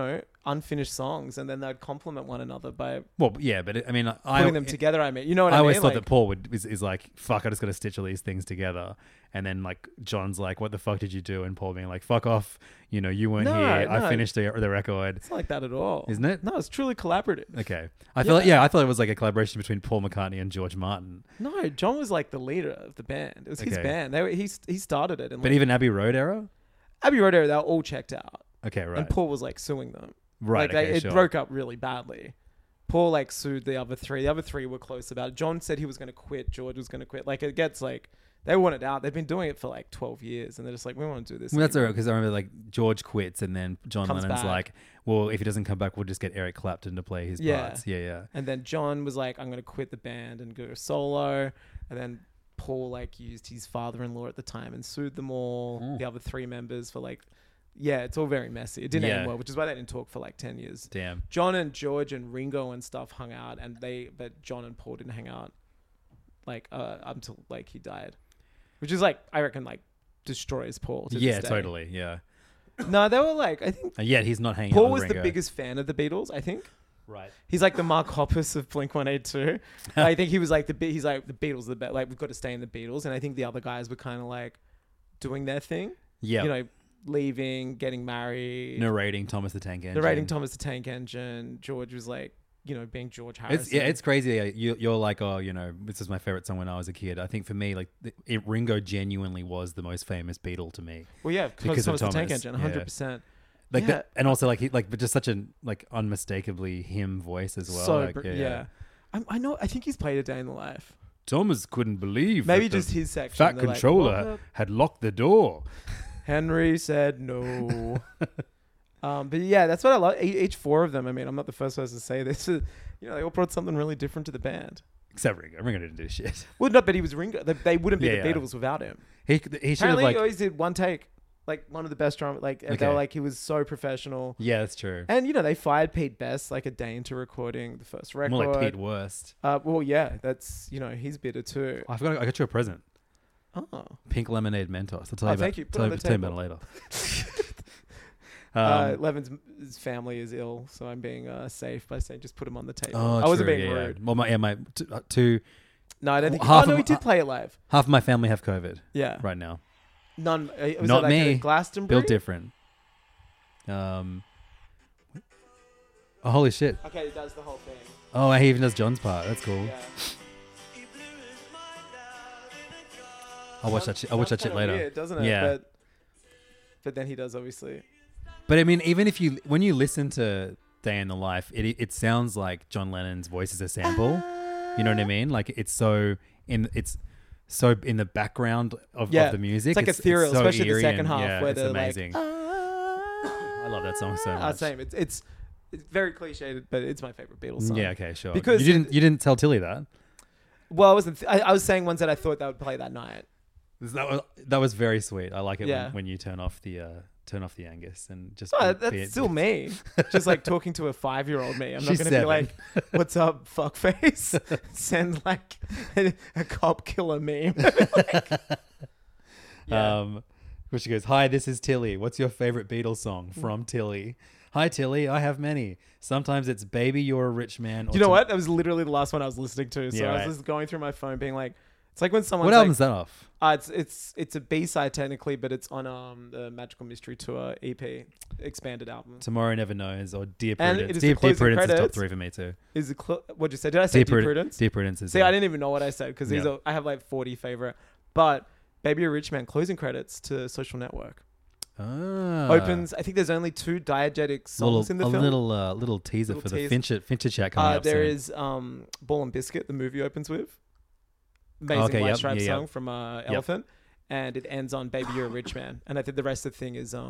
unfinished songs, and then they'd complement one another by Well, yeah, but I mean, putting them together. I mean, you know what I I mean? always thought Like, that Paul is like, fuck, I just got to stitch all these things together. And then like John's like, what the fuck did you do? And Paul being like, fuck off. You know, you weren't No, here. I no. finished the record. it's not like that at all, Isn't it? No, it's truly collaborative. Okay. I thought it was like a collaboration between Paul McCartney and George Martin. No, John was like the leader of the band. It was his Okay. band. He started it. And But like, even Abbey Road era? Abbey Road, they were all checked out. Okay, right. And Paul was like suing them. Right, Like okay, it sure. broke up really badly. Paul like sued the other three. The other three were close about it. John said he was going to quit. George was going to quit. Like it gets like they want it out. They've been doing it for like 12 years, and they're just like, we want to do this. Well, that's all anymore. right, because I remember like George quits and then John Comes Lennon's back. like, well, if he doesn't come back, we'll just get Eric Clapton to play his Yeah. parts. Yeah. And then John was like, I'm going to quit the band and go solo. And then Paul like used his father-in-law at the time and sued them all. The other three members for like, yeah, it's all very messy. It didn't Yeah. end well, which is why they didn't talk for like 10 years. Damn. John and George and Ringo and stuff hung out, but John and Paul didn't hang out like until like he died, which is like I reckon like destroys Paul. To Yeah, this day. totally. Yeah. No, they were like I think And yet he's not hanging out Paul with was the Ringo. biggest fan of the Beatles. I think Right. he's like the Mark Hoppus of Blink-182. I think he was like he's like the Beatles are the best. Like we've got to stay in the Beatles, and I think the other guys were kind of like doing their thing. Yeah. You know, leaving, getting married, Narrating Thomas the Tank Engine. narrating Thomas the Tank Engine. George was like, you know, being George Harrison. It's crazy. You're like, oh, you know, this is my favorite song when I was a kid. I think for me, like, Ringo genuinely was the most famous Beatle to me. Well, yeah, because of Thomas the Tank Thomas, Engine, 100%. Like, Yeah. that, and also like but just such an like unmistakably him voice as well. So, like, yeah. I know. I think he's played A Day in the Life. Thomas couldn't believe Maybe that the just his section. Fat They're like, controller "What had locked the door. Henry said no. But yeah, that's what I love. Each four of them. I mean, I'm not the first person to say this. You know, they all brought something really different to the band. Except Ringo. Ringo didn't do shit. Well, no, but he was Ringo. They wouldn't be Yeah, the yeah. Beatles without him. He should have Apparently, like. he always did one take. Like one of the best drum. Like they Okay. were like he was so professional. Yeah, that's true. And you know, they fired Pete Best like a day into recording the first record. More like Pete Worst. Well, yeah, that's you know he's bitter too. I got you a present. Oh, Pink lemonade Mentos. I'll tell you about. thank you. Put Tell it you on the tell you about it later. Levin's family is ill, so I'm being safe by saying just put him on the table. Oh, I wasn't true, being yeah, rude. Yeah. Well, my two No, I don't think. Half Oh no, of- he did play it live. half of my family have COVID Yeah, right now. none. Was Not it like me. A Glastonbury? Built different. Oh, holy shit! Okay, he does the whole thing. Oh, he even does John's part. That's cool. Yeah. I'll watch that shit. I'll watch that Sounds shit kinda later. weird, doesn't it? Yeah. But then he does obviously. But I mean, even if when you listen to Day in the Life, it sounds like John Lennon's voice is a sample. You know what I mean? Like it's so in the background of the music. It's like ethereal, so especially the eerie second and, half yeah, where it's they're amazing. like. I love that song so much. Same. It's very cliched, but it's my favorite Beatles song. Yeah. Okay. Sure. Because you didn't tell Tilly that. Well, I wasn't. I was saying ones that I thought they would play that night. That was very sweet. I like it Yeah. when you turn off the Angus and just. Oh, be that's it. still me. Just like talking to a 5-year-old me. I'm not She's going to be 7. like, "What's up, fuckface?" Send like a cop killer meme. Yeah. Where she goes, "Hi, this is Tilly. What's your favorite Beatles song?" From Tilly. "Hi, Tilly. I have many. Sometimes it's Baby, You're a Rich Man." Or You know what? That was literally the last one I was listening to. So Yeah, I was right. just going through my phone, being like, "It's like when someone's What like, album's that off? It's a B-side technically, but it's on the Magical Mystery Tour EP expanded album. Tomorrow Never Knows or Dear And Prudence. it is the Dear closing Prudence is top credits. 3 for me too. Is what'd you say? Did I say Dear Prudence? Dear Prudence is. See, I didn't even know what I said because Yeah. I have like 40 favorite, but Baby You're a Rich Man closing credits to Social Network opens. I think there's only 2 diegetic songs in the film. Little teaser Little for the teaser. Fincher chat coming up There soon. is Ball and Biscuit. The movie opens with amazing Okay, White yep, Stripes yeah, song from Elephant, and it ends on Baby You're a Rich Man. And I think the rest of the thing is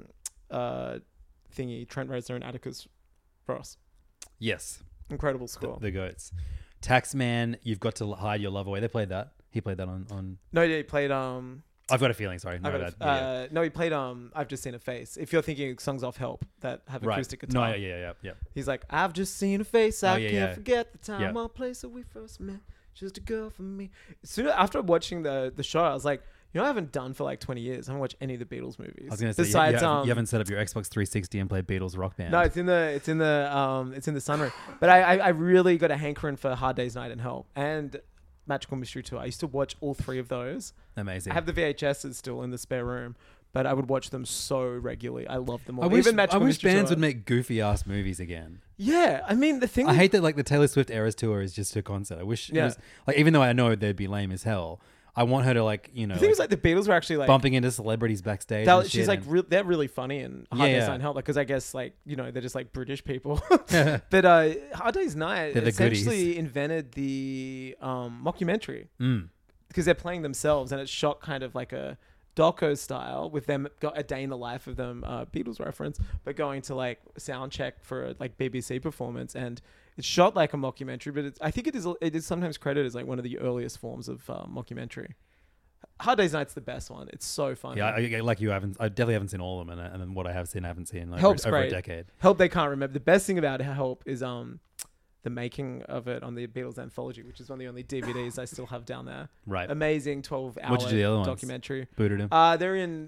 thingy Trent Reznor and Atticus Ross. Yes, Incredible score. the goats. Taxman, You've Got to Hide Your Love Away. They played that. He played that on. No, yeah, he played I've got a feeling. Sorry, no, no, he played I've Just Seen a Face. If you're thinking songs off Help that have right. acoustic guitar. No, yeah. He's like, I've just seen a face. I yeah, can't yeah. forget the time Yeah. or place that we first met. Just a girl for me. After watching the show, I was like, You know, I haven't done for like 20 years. I haven't watched any of the Beatles movies. I was going to say, besides, you haven't set up your Xbox 360 and played Beatles Rock Band. No, it's in the sunroom. But I really got a hankering for Hard Day's Night and Help and Magical Mystery Tour. I used to watch all three of those. Amazing. I have the VHSs still in the spare room, but I would watch them so regularly. I love them all. I wish Magical Mystery bands Tour. would make goofy ass movies again. Yeah, I mean the thing. I hate that like the Taylor Swift Eras Tour is just a concert. I wish it was like, even though I know they'd be lame as hell, I want her to like, you know, the thing is like the Beatles were actually like bumping into celebrities backstage. And she's like they're really funny and Hard Day's Night and Help, because I guess like, you know, they're just like British people. But Hard Day's Night essentially invented the mockumentary because they're playing themselves and it's shot kind of like a doco style with them got a day in the life of them, Beatles reference, but going to like sound check for a like BBC performance, and it's shot like a mockumentary, but I think it is sometimes credited as like one of the earliest forms of mockumentary. Hard Day's Night's the best one. It's so funny. Yeah, I definitely haven't seen all of them, and then what I have seen, I haven't seen like Help's over great. a decade. Help, they can't remember. The best thing about Help is the making of it on the Beatles anthology, which is one of the only DVDs I still have down there. Right. Amazing 12-hour What did you do the other ones? documentary. Booted him. They're in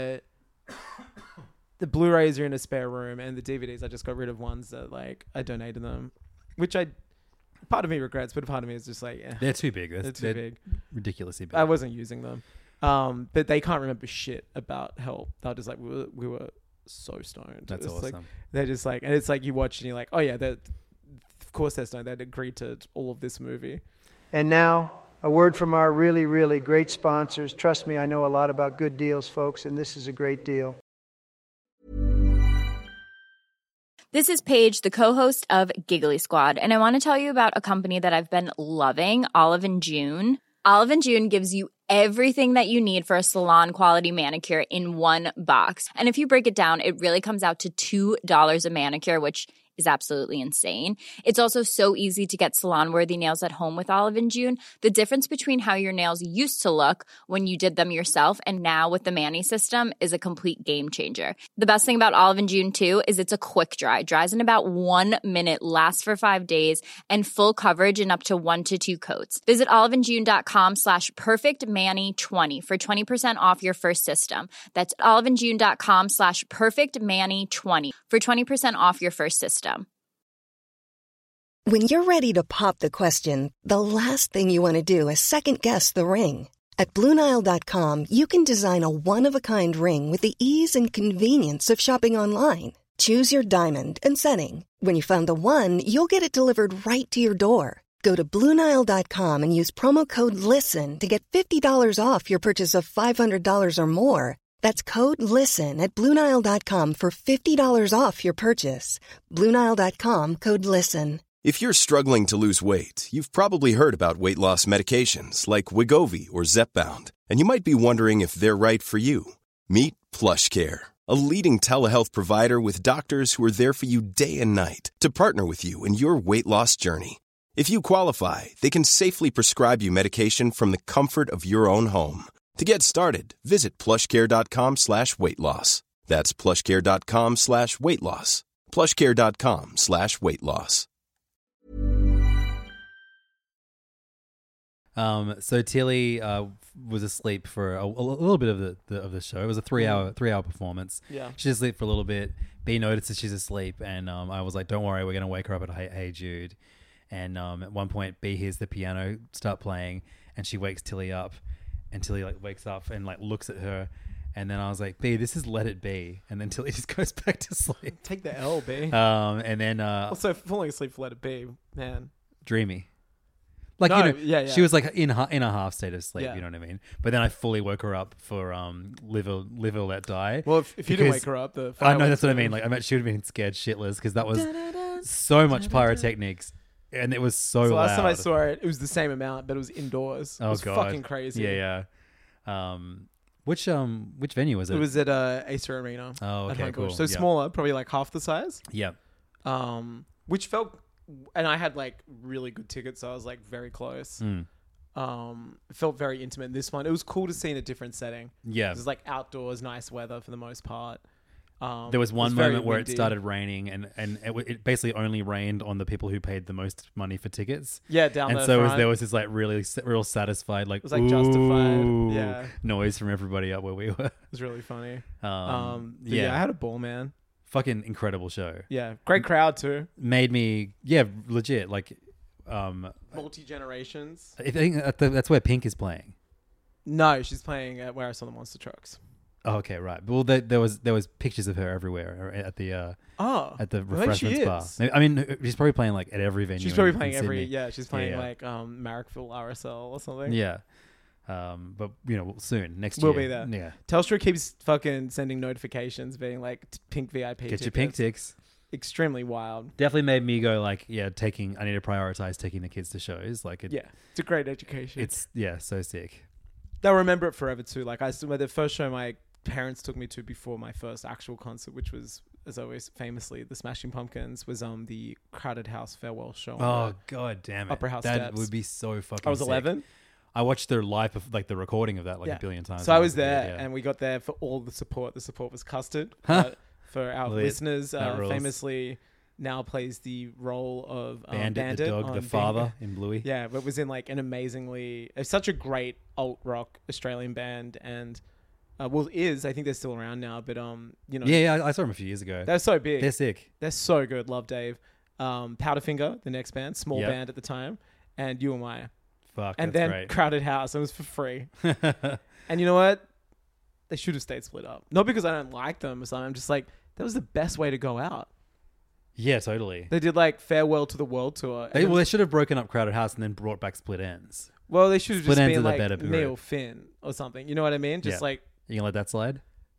the Blu-rays are in a spare room, and the DVDs I just got rid of ones that like I donated them, which part of me regrets, but part of me is just like, they're too big. They're too big. Ridiculously big. I wasn't using them. But they can't remember shit about Help. They're just like, we were so stoned. That's awesome. like, they're just like, and it's like you watch and you're like, oh yeah, of course they're stoned. They'd agreed to all of this movie. And now, a word from our really, really great sponsors. Trust me, I know a lot about good deals, folks, and this is a great deal. This is Paige, the co-host of Giggly Squad, and I want to tell you about a company that I've been loving, Olive & June. Olive & June gives you everything that you need for a salon-quality manicure in one box. And if you break it down, it really comes out to $2 a manicure, which is absolutely insane. It's also so easy to get salon-worthy nails at home with Olive & June. The difference between how your nails used to look when you did them yourself and now with the Mani system is a complete game changer. The best thing about Olive & June, too, is it's a quick dry. Dries in about 1 minute, lasts for 5 days, and full coverage in up to 1 to 2 coats. Visit oliveandjune.com/perfectmani20 for 20% off your first system. That's oliveandjune.com/perfectmani20 for 20% off your first system. When you're ready to pop the question, the last thing you want to do is second-guess the ring. At BlueNile.com, you can design a one-of-a-kind ring with the ease and convenience of shopping online. Choose your diamond and setting. When you find the one, you'll get it delivered right to your door. Go to BlueNile.com and use promo code LISTEN to get $50 off your purchase of $500 or more. That's code LISTEN at BlueNile.com for $50 off your purchase. BlueNile.com, code LISTEN. If you're struggling to lose weight, you've probably heard about weight loss medications like Wegovy or Zepbound, and you might be wondering if they're right for you. Meet PlushCare, a leading telehealth provider with doctors who are there for you day and night to partner with you in your weight loss journey. If you qualify, they can safely prescribe you medication from the comfort of your own home. To get started, visit plushcare.com/weightloss. That's plushcare.com/weightloss. plushcare.com/weightloss. So Tilly was asleep for a little bit of the show. It was a 3-hour performance. Yeah, she's asleep for a little bit. B notices she's asleep, and I was like, "Don't worry, we're gonna wake her up at Hey Jude." And at one point, B hears the piano start playing, and she wakes Tilly up, and Tilly like wakes up and like looks at her, and then I was like, "B, this is Let It Be," and then Tilly just goes back to sleep. Take the L, B. And then also falling asleep for Let It Be, man, dreamy. Like, no, you know, yeah. She was like in a half state of sleep, Yeah. you know what I mean? But then I fully woke her up for Live or Let Die. Well, if you didn't wake her up, I know, that's what I mean. Like, I bet she would have been scared shitless because that was so much pyrotechnics, and it was so loud. Last time I saw it, it was the same amount, but it was indoors. It was fucking crazy. Yeah. Which venue was it? It was at Acer Arena. Oh, okay, cool. So smaller, probably like half the size. Yeah. Which felt, and I had like really good tickets, so I was like very close. It felt very intimate. This one, it was cool to see in a different setting. Yeah. It was like outdoors, nice weather for the most part. There was one very moment where it windy. started raining, and it basically only rained on the people who paid the most money for tickets. Yeah, down and the so front. there was this like real satisfied like It was like justified. "Ooh" Yeah. noise from everybody up where we were. It was really funny. Yeah. Yeah, I had a ball, man. Fucking incredible show. Yeah, great crowd too. Made me legit like Multi-generations. I think that's where Pink is playing. No, she's playing at where I saw the monster trucks. Oh, okay, right. Well, there was pictures of her everywhere at the at the maybe she refreshments bar. is. I mean, she's probably playing like at every venue. She's probably in playing Sydney. she's playing Yeah. like Marrickville RSL or something. Yeah. But soon next We'll year be there. Yeah. Telstra keeps fucking sending notifications being like Pink VIP Get tickets. your Pink ticks. Extremely wild. Definitely made me go like, I need to prioritize taking the kids to shows. Like, Yeah, it's a great education. it's so sick. They'll remember it forever too. Like I still, the first show my parents took me to before my first actual concert, which was, as always, famously the Smashing Pumpkins, was the Crowded House farewell show. Oh god damn it! Upper House that steps. would be so fucking. I was sick. 11. I watched the live of like the recording of that a billion times. So I was when there, a kid, and we got there for all the support. The support was Custard. For our Lit. listeners, That rules. famously now plays the role of Bandit the dog, on the Being- father in Bluey. Yeah, but was in like an amazingly, it's such a great alt rock Australian band, and I think they're still around now, but Yeah, I saw them a few years ago. they're so big. They're sick. They're so good. Love Dave. Powderfinger, the next band, small Yep. band at the time, and You Am I. Fuck, And that's then great. Crowded House. It was for free. And you know what? They should have stayed split up. Not because I don't like them or something. I'm just like, that was the best way to go out. Yeah, totally. They did like Farewell to the World tour. They should have broken up Crowded House and then brought back Split Ends. Well, they should have Split just Ends been is a like better group. Neil Finn or something. You know what I mean? Just Yeah. like, You gonna let that slide?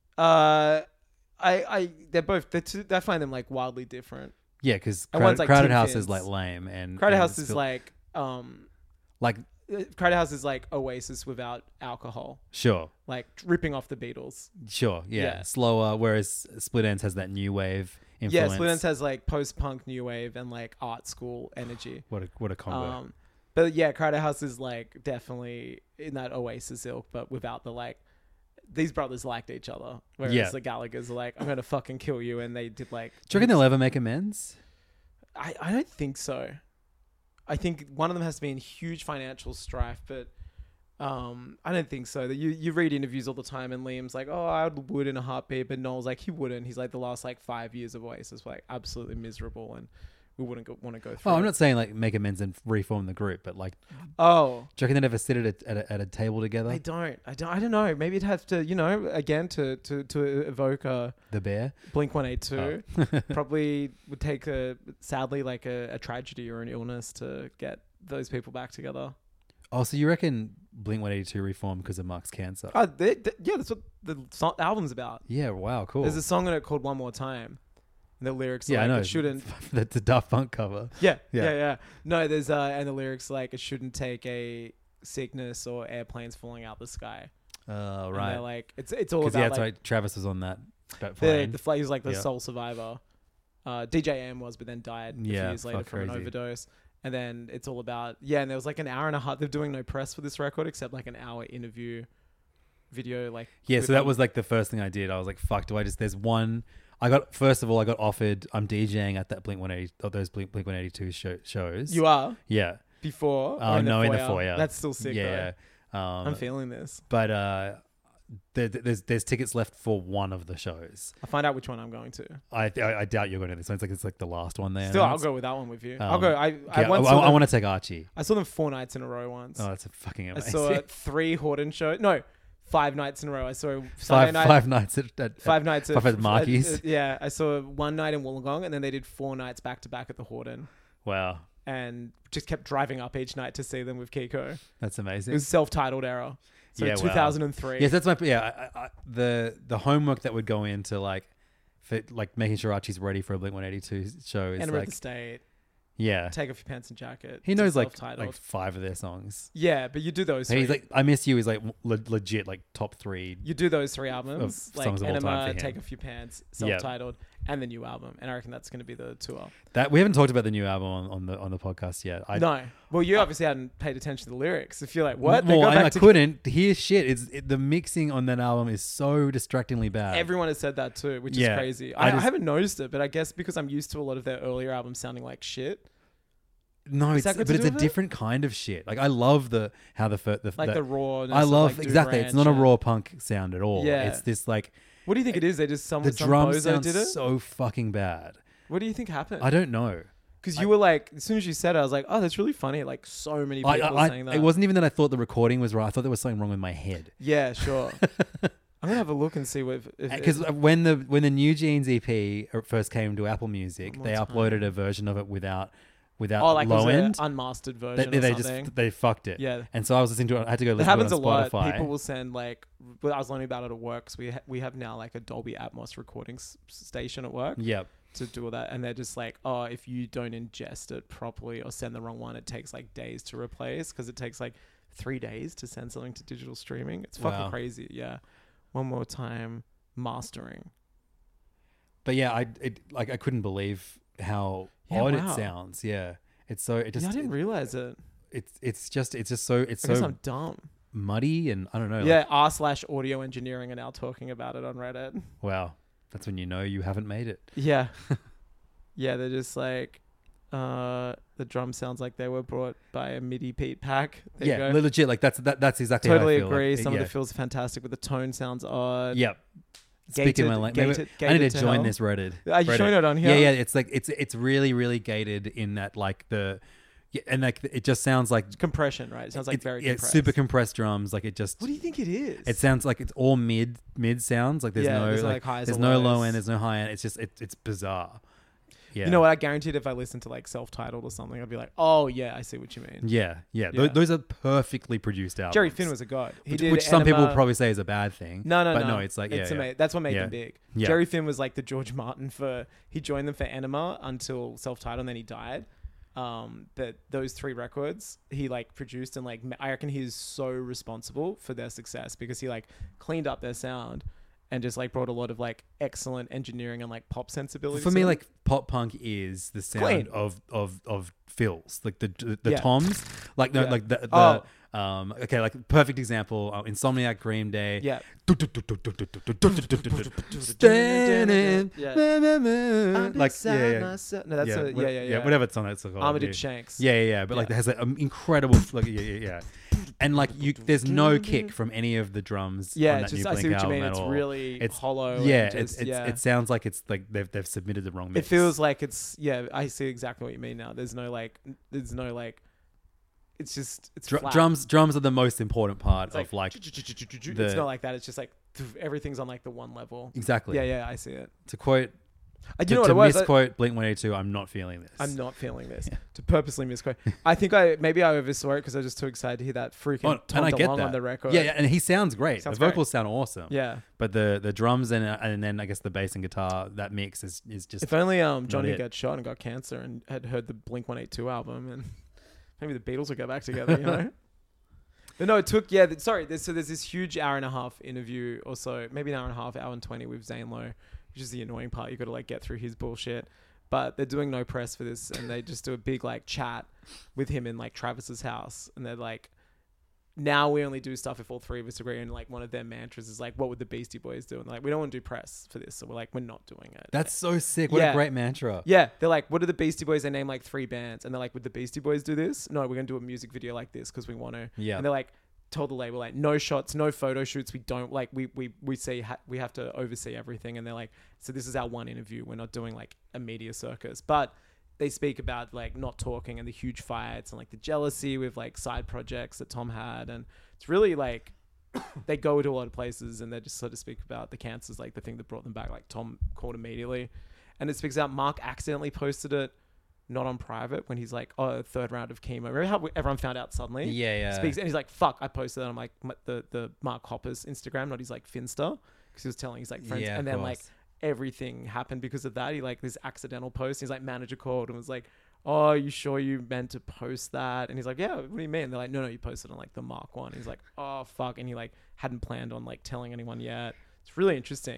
they're both, I find them like wildly different. Yeah, because And one's like Crowded Tim House Fins. is like lame, and Crowded and House is Split- like, like Crowded House is like Oasis without alcohol. sure, Like ripping off the Beatles. yeah, Yeah. slower. Whereas Split Ends has that new wave influence. Yeah, Split Ends has like post-punk new wave and like art school energy. What a combo. But yeah, Crowded House is like definitely in that Oasis ilk, but without the like. These brothers liked each other, whereas Yeah. the Gallaghers are like, "I'm gonna fucking kill you," and they did like. Do you reckon they'll ever make amends? I don't think so. I think one of them has to be in huge financial strife, but I don't think so. That you read interviews all the time, and Liam's like, "Oh, I would in a heartbeat," but Noel's like, he wouldn't. He's like, the last like 5 years of Oasis were like absolutely miserable, and we wouldn't want to go through. Oh, I'm it. not saying like make amends and reform the group, but like, Oh, do you reckon they'd ever sit at a table together? I don't know. Maybe it'd have to, again to evoke The Bear. Blink-182. Probably would take sadly like a tragedy or an illness to get those people back together. Oh, so you reckon Blink-182 reformed because of Mark's cancer? Oh, yeah, that's what the album's about. Yeah, wow, cool. There's a song in it called One More Time. And the lyrics are yeah, like, I know. it shouldn't. That's a Daft Punk cover. Yeah. No, there's and the lyrics like, it shouldn't take a sickness or airplanes falling out the sky. Oh, And right. they're like, it's all about Yeah, like that's right. Travis was on that plane. the he was like the Yeah. sole survivor. DJ M was, but then died a few Yeah, years later fuck, from an crazy. overdose. And then it's all about and there was like an hour and a half. They're doing no press for this record except like an hour interview video. Like Yeah, with so that was like the first thing I did. I was like, fuck, there's one. First of all, I got offered, I'm DJing at that those Blink-182 shows. You are Yeah. before. Oh, or in no, in the foyer? foyer. That's still sick. Yeah. though. I'm feeling this. But there's tickets left for one of the shows. I'll find out which one I'm going to. I doubt you're going to this one. It's like the last one there. Still, I'll go with that one with you. I'll go. I I once want to take Archie. I saw them 4 nights in a row once. Oh, that's a fucking I amazing. saw 3 Horton shows. No, 5 nights in a row. I saw Sunday night. five nights at 5 nights at Marky's. Yeah, I saw one night in Wollongong, and then they did 4 nights back to back at the Horton, Wow, and just kept driving up each night to see them with Kiko. that's It amazing. was self-titled era. So Yeah, wow. 2003. Yes, that's my the homework that would go into for making sure Archie's ready for a Blink-182 show is Enema of like the State. yeah. Take off your pants and jacket. He It's knows like self-titled. 5 of their songs. Yeah, but you do those. And he's 3. like, I Miss You is like legit like top 3. You do those 3 albums, Of like songs of all time Enema, for him. Take Off Your Pants, Yeah. self-titled, and the new album, and I reckon that's going to be the tour. That we haven't talked about the new album on the podcast yet. No, well, you obviously hadn't paid attention to the lyrics. If you're like, what? Well, I couldn't hear shit. The mixing on that album is so distractingly bad. Everyone has said that too, which is crazy. I haven't noticed it, but I guess because I'm used to a lot of their earlier albums sounding like shit. No, it's a different kind of shit. Like I love the rawness. I love of, exactly. It's not a raw punk sound at all. Yeah. It's this like. What do you think it is? They just the drums sound so fucking bad. What do you think happened? I don't know. Because you were like, as soon as you said it, I was like, oh, that's really funny. Like so many people saying that. It wasn't even that I thought the recording was right. I thought there was something wrong with my head. Yeah, sure. I'm gonna have a look and see what. Because when the New Jeans EP first came to Apple Music, they uploaded a version of it without low end, unmastered version. They fucked it. Yeah. And so I was listening to it. I had to go listen to it on Spotify. That happens a lot. People will send like. Well, I was learning about it at work. So we have now like a Dolby Atmos recording station at work. Yep. To do all that, and they're just like, oh, if you don't ingest it properly or send the wrong one, it takes like days to replace because it takes like 3 days to send something to digital streaming. It's fucking crazy. Yeah. One more time, mastering. But yeah, I couldn't believe how odd it sounds. Yeah, it's so. It just. I didn't realize it. It's just so. I guess I'm dumb. Muddy and I don't know. Yeah, r/audio engineering are now talking about it on Reddit. Wow, that's when you know you haven't made it. Yeah, yeah. They're just like, the drum sounds like they were brought by a MIDI Pete pack. There legit. Like that's exactly. Totally how I feel. agree. Like, Some of the feels are fantastic, but the tone sounds odd. Yep. Speaking my language, I need to join this Reddit. Are you showing it on here? Yeah. It's like it's really really gated in that like the. Yeah, and like it just sounds like compression, right? It sounds like very compressed. Super compressed drums. Like it just. What do you think it is? It sounds like it's all mid sounds. Like there's no like highs there's no low end. There's no high end. It's just it's bizarre. Yeah. You know what? I guaranteed if I listened to like Self-Titled or something, I'd be like, oh yeah, I see what you mean. Yeah. Those are perfectly produced albums. Jerry Finn was a god. Which some people will probably say is a bad thing. No. It's like it's amazing. That's what made him big. Yeah. Jerry Finn was like the George Martin he joined them for Enema until Self-Titled, and then he died. But those 3 records he like produced, and like I reckon he's so responsible for their success because he like cleaned up their sound and just like brought a lot of like excellent engineering and like pop sensibility. For me, like pop punk is the sound of fills, like the toms, like no, like the okay, like perfect example, Insomniac, Green Day. Yeah. Like No, that's yeah. Whatever song that's called. Armitage Shanks. Yeah. But like it has an incredible like yeah. And like there's no kick from any of the drums. Yeah, on that just new I see Blink what you mean. album It's at all. really hollow. Yeah, and just, it sounds like it's like they've submitted the wrong mix. It feels like it's I see exactly what you mean now. There's no like it's just it's flat. Drums are the most important part of like it's not like that. It's just like everything's on like the one level. Exactly. Yeah, I see it. To quote to misquote Blink-182, I'm not feeling this. I'm not feeling this. To purposely misquote. I think I oversaw it because I was just too excited to hear that freaking Tom DeLonge on the record. Yeah, and he sounds great. The vocals sound awesome. Yeah. But the drums and then I guess the bass and guitar, that mix is just. If only Johnny got shot and got cancer and had heard the Blink-182 album, and maybe the Beatles would go back together, you know? But no, it took, there's this huge hour and a half interview or so, maybe an hour and a half, hour and 20 with Zane Lowe, which is the annoying part. You got to like get through his bullshit. But they're doing no press for this, and they just do a big like chat with him in like Travis's house, and they're like, now we only do stuff if all 3 of us agree. And like one of their mantras is like, what would the Beastie Boys do? And they're like, we don't want to do press for this, so we're not doing it. That's so sick. What a great mantra. Yeah, they're like, what are the Beastie Boys? They name like 3 bands, and they're like, would the Beastie Boys do this? No, we're gonna do a music video like this because we want to. Yeah, and they're like, told the label like, no shots, no photo shoots. We don't like we say we have to oversee everything, and they're like, so this is our one interview. We're not doing like a media circus, but they speak about like not talking and the huge fights and like the jealousy with like side projects that Tom had, and it's really like they go to a lot of places and they just sort of speak about the cancer's like the thing that brought them back. Like Tom called immediately, and it speaks out. Mark accidentally posted it. Not on private when he's like, oh, 3rd round of chemo. Remember how everyone found out suddenly? Yeah. Speaks, and he's like, fuck, I posted that on like the Mark Hopper's Instagram, not his like Finsta, because he was telling his like friends. Yeah, and then like everything happened because of that. He like this accidental post. His like manager called and was like, oh, you sure you meant to post that? And he's like, yeah, what do you mean? They're like, no, you posted on like the Mark one. He's like, oh, fuck. And he like hadn't planned on like telling anyone yet. It's really interesting.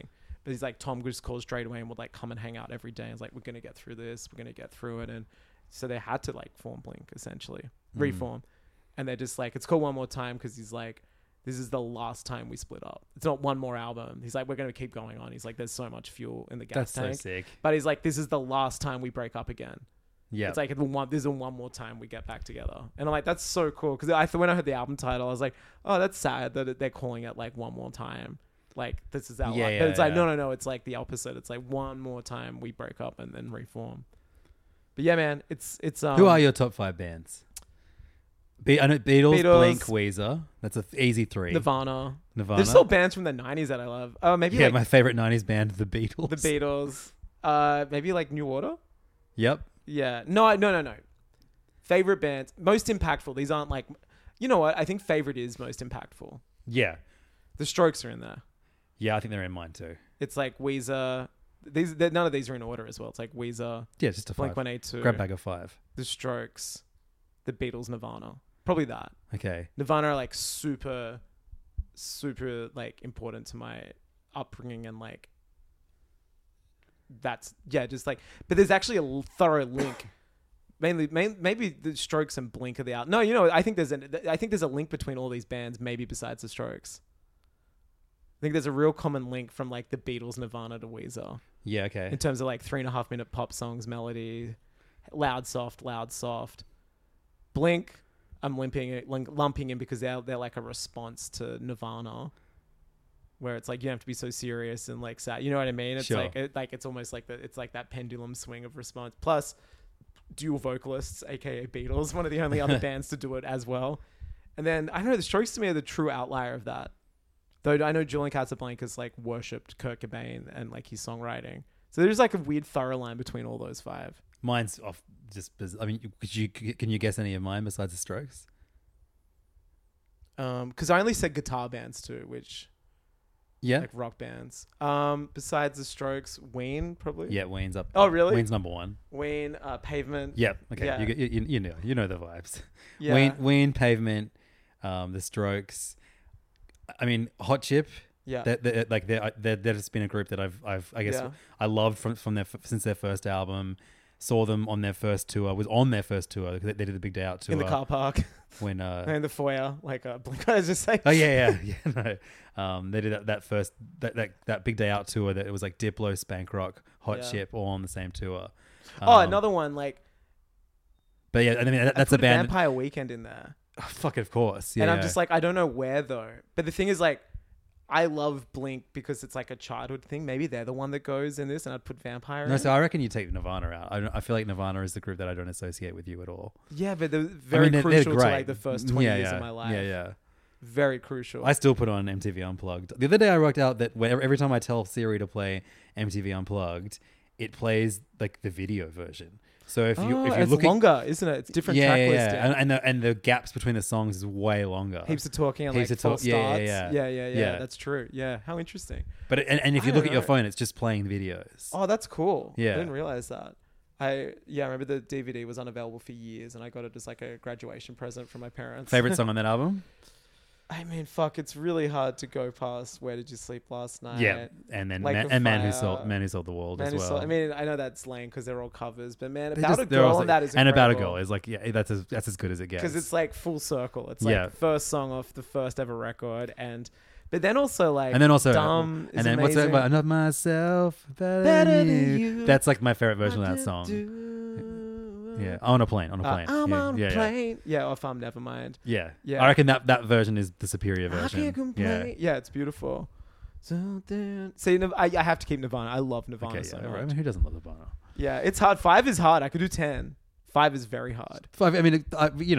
he's like, Tom just called straight away and would like come and hang out every day. And it's like, we're going to get through this. We're going to get through it. And so they had to like form Blink, essentially. Reform. And they're just like, it's called One More Time because he's like, this is the last time we split up. It's not one more album. He's like, we're going to keep going on. He's like, there's so much fuel in the gas tank. That's so sick. But he's like, this is the last time we break up again. Yeah. It's like, this is one more time we get back together. And I'm like, that's so cool. Because when I heard the album title, I was like, oh, that's sad that they're calling it like One More Time. Like, this is our life. But it's like, no. It's like the opposite. It's like one more time we break up and then reform. But yeah, man, it's Who are your top 5 bands? I know Beatles, Blink, Weezer. That's an easy 3. Nirvana. There's still bands from the 90s that I love. Maybe my favorite 90s band, The Beatles. The Beatles. Maybe like New Order. Yep. Yeah. No. Favorite bands. Most impactful. These aren't like... You know what? I think favorite is most impactful. Yeah. The Strokes are in there. Yeah, I think they're in mine too. It's like Weezer. None of these are in order as well. It's like Weezer. Yeah, just a 5. Blink-182. Grab bag of 5. The Strokes. The Beatles, Nirvana. Probably that. Okay. Nirvana are like super like important to my upbringing and like that's just like, but there's actually a thorough link. Maybe the Strokes and Blink are the out. No, you know, I think there's a link between all these bands. Maybe besides the Strokes. I think there's a real common link from like the Beatles, Nirvana to Weezer. Yeah. Okay. In terms of like 3.5 minute pop songs, melody, loud soft. Blink, I'm lumping in because they're like a response to Nirvana, where it's like you don't have to be so serious and like sad. You know what I mean? It's sure. like it's almost like it's like that pendulum swing of response. Plus, dual vocalists, aka Beatles, one of the only other bands to do it as well. And then I don't know, the Strokes to me are the true outlier of that. Though I know Julian Casablancas like worshipped Kurt Cobain and like his songwriting. So there's like a weird thorough line between all those 5. Mine's off. I mean, can you guess any of mine besides the Strokes? Because I only said guitar bands too, which like rock bands. Besides the Strokes, Ween probably. Yeah, Ween's up. Oh really? Ween's number 1. Ween, Pavement. Yep. Okay. Yeah. You know the vibes. Yeah. Ween, Pavement, the Strokes. I mean, Hot Chip. Yeah. They're just been a group that I guess I loved from since their first album. Saw them on their first tour. Was on their first tour because they did the Big Day Out tour in the car park when in the foyer, like Blink. I was just saying. Oh yeah. No. They did that Big Day Out tour that it was like Diplo, Spank Rock, Hot Chip, all on the same tour. Another one like. But yeah, I mean that's a band. Vampire Weekend in there. Oh, fuck, of course. Yeah. And I'm just like, I don't know where though. But the thing is, like, I love Blink because it's like a childhood thing. Maybe they're the one that goes in this, and I'd put Vampire in. No, so I reckon you take Nirvana out. I feel like Nirvana is the group that I don't associate with you at all. Yeah, but they're very crucial to like the first 20 years of my life. Yeah. Very crucial. I still put on MTV Unplugged. The other day I worked out that every time I tell Siri to play MTV Unplugged, it plays like the video version. So if you look longer, isn't it? It's different track listing. And the gaps between the songs is way longer. Heaps of talking and like false starts. Yeah. That's true. Yeah, how interesting. But and if you look at your phone, it's just playing videos. Oh, that's cool. Yeah, I didn't realize that. I remember the DVD was unavailable for years, and I got it as like a graduation present from my parents. Favorite song on that album? I mean, fuck, it's really hard to go past Where Did You Sleep Last Night? Yeah, and then Man Who Sold the World as well. I mean, I know that's lame because they're all covers, but man, About a Girl on that is incredible. And About a Girl is like, that's as good as it gets. Because it's like full circle. It's like the first song off the first ever record, but then also like, Dumb is amazing. What's that about? Not myself, better than you. That's like my favorite version of that song. Yeah, On a Plane. I'm on a plane. Yeah, or If I'm Nevermind. Yeah. I reckon that version is the superior version. I can't complain. Yeah, it's beautiful. So then, see, I have to keep Nirvana. I love Nirvana so much. I mean, who doesn't love Nirvana? Yeah, it's hard. 5 is hard. I could do 10. 5 is very hard. 5. I mean,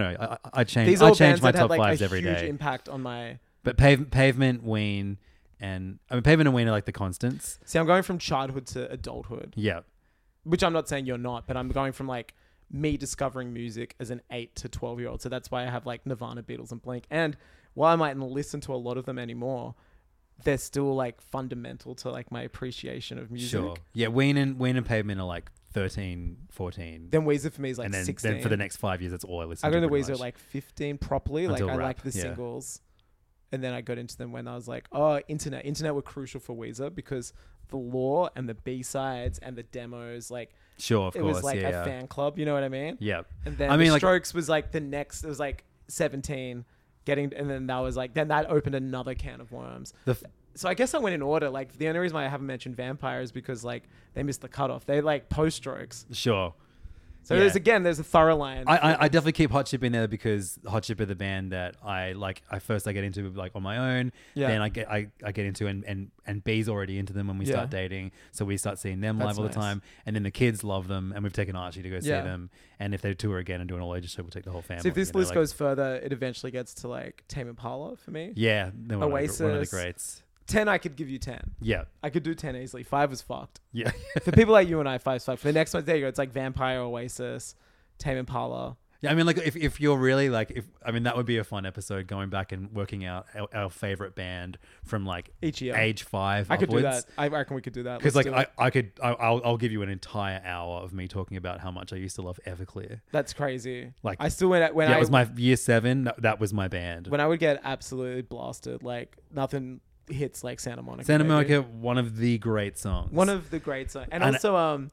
I change my top 5s every day. Huge impact on my. But Pavement, Ween, and Pavement and Ween are like the constants. See, I'm going from childhood to adulthood. Yeah. Which I'm not saying you're not, but I'm going from like me discovering music as an 8 to 12-year-old. So that's why I have like Nirvana, Beatles, and Blink. And while I mightn't listen to a lot of them anymore, they're still like fundamental to like my appreciation of music. Sure. Yeah, Ween and Pavement are like 13, 14. Then Weezer for me is like and then, 16. Then for the next 5 years, that's all I listen to. I go to Weezer like 15 properly. Like I like the singles. And then I got into them when I was like, oh, internet were crucial for Weezer because the lore and the B-sides and the demos, like, Sure, of it course. was like a fan club, you know what I mean? Yeah. And then I mean, the like, Strokes was like the next, it was like 17 and then that was like, then that opened another can of worms. So I guess I went in order. Like the only reason why I haven't mentioned Vampire is because like they missed the cutoff. They like post-Strokes. Sure. So there's a thorough line. I definitely keep Hot Chip in there because Hot Chip are the band that I like. I get into like on my own. Yeah. Then I get into and B's already into them when we start dating. So we start seeing them live all the time. And then the kids love them, and we've taken Archie to go see them. And if they tour again and do an all ages show, we'll take the whole family. So if this list goes further, it eventually gets to like Tame Impala for me. Yeah, they're Oasis. one of the greats. 10, I could give you 10. Yeah. I could do 10 easily. 5 was fucked. Yeah. For people like you and I, 5's fucked. For the next one, there you go. It's like Vampire, Oasis, Tame Impala. Yeah, I mean, like, if you're really, like, that would be a fun episode, going back and working out our favorite band from, like, each year. age 5 I upwards. could do that. I reckon we could do that. Because, like, I'll give you an entire hour of me talking about how much I used to love Everclear. That's crazy. Like, I still went when it was my year 7. That was my band. When I would get absolutely blasted, like, nothing hits like Santa Monica. Santa Monica, one of the great songs. One of the great songs. And also,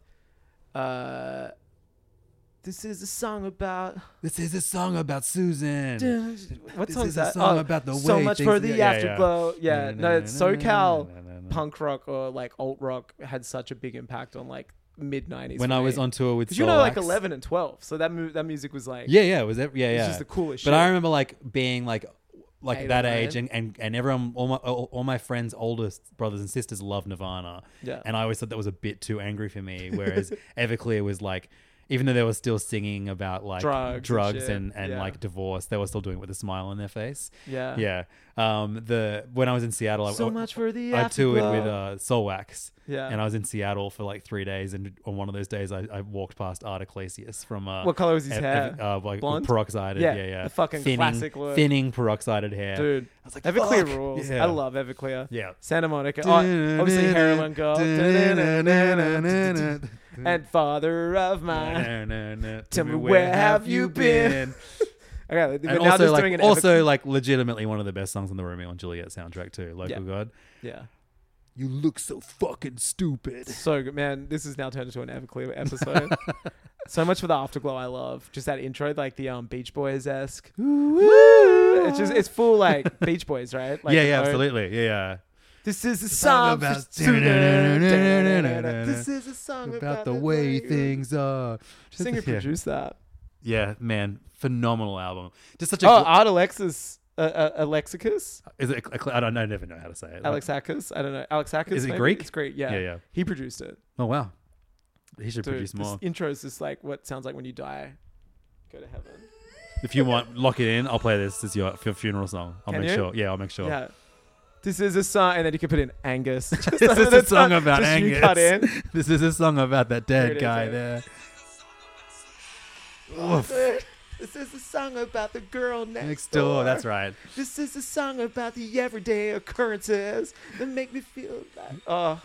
this is a song about Susan. What song is that? that? Song about the way So much for the afterglow. Yeah. No, it's SoCal punk rock or like alt rock had such a big impact on like mid 90s. When I was on tour with Soul you know, like Axe. 11 and 12. So that music was like it was It's just the coolest shit. But I remember like being like 8 that or 9. age and everyone, all my friends' oldest brothers and sisters love Nirvana. Yeah. And I always thought that was a bit too angry for me. Whereas Everclear was like, even though they were still singing about like drugs and like divorce, they were still doing it with a smile on their face. Yeah. Yeah. When I was in Seattle, So much for the I toured afterglow. with Soul Wax. Yeah. And I was in Seattle for like 3 days, and on one of those days I walked past Art Ecclesias from what color was his hair? Like Blonde? peroxided. Yeah. The fucking classic look. Thinning peroxided hair. Dude, I was like, Everclear fuck. rules. Yeah. I love Everclear. Yeah. Santa Monica. Oh, obviously Heroin Girl. And father of mine. Tell me where have you been? Okay, but And now also, just like, doing an like, legitimately one of the best songs on the Romeo and Juliet soundtrack too. Local God. Yeah. You look so fucking stupid. So good, man. This has now turned into an Everclear episode. So much for the afterglow. I love just that intro, like the Beach Boys esque. It's full like Beach Boys, right? Like, yeah, absolutely. Yeah. This is a song about this is a song about the way things are. Singer produced that. Yeah, man, phenomenal album. Just such a Art Alexis. Alexicus? Is it? I never know how to say it. Alexakis? I don't know. Alexakis? Is it maybe? Greek? It's Greek. Yeah. Yeah. He produced it. Oh wow, he should Dude, produce more. This intro is just like what sounds like when you die, go to heaven. If you want, lock it in. I'll play this as your funeral song. I'll make sure. Yeah, I'll make sure. Yeah. This is a song, and then you can put in Angus. This is a song about just Angus. You cut in. This is a song about that dead guy there. This is a song about the girl next door. That's right. This is a song about the everyday occurrences that make me feel like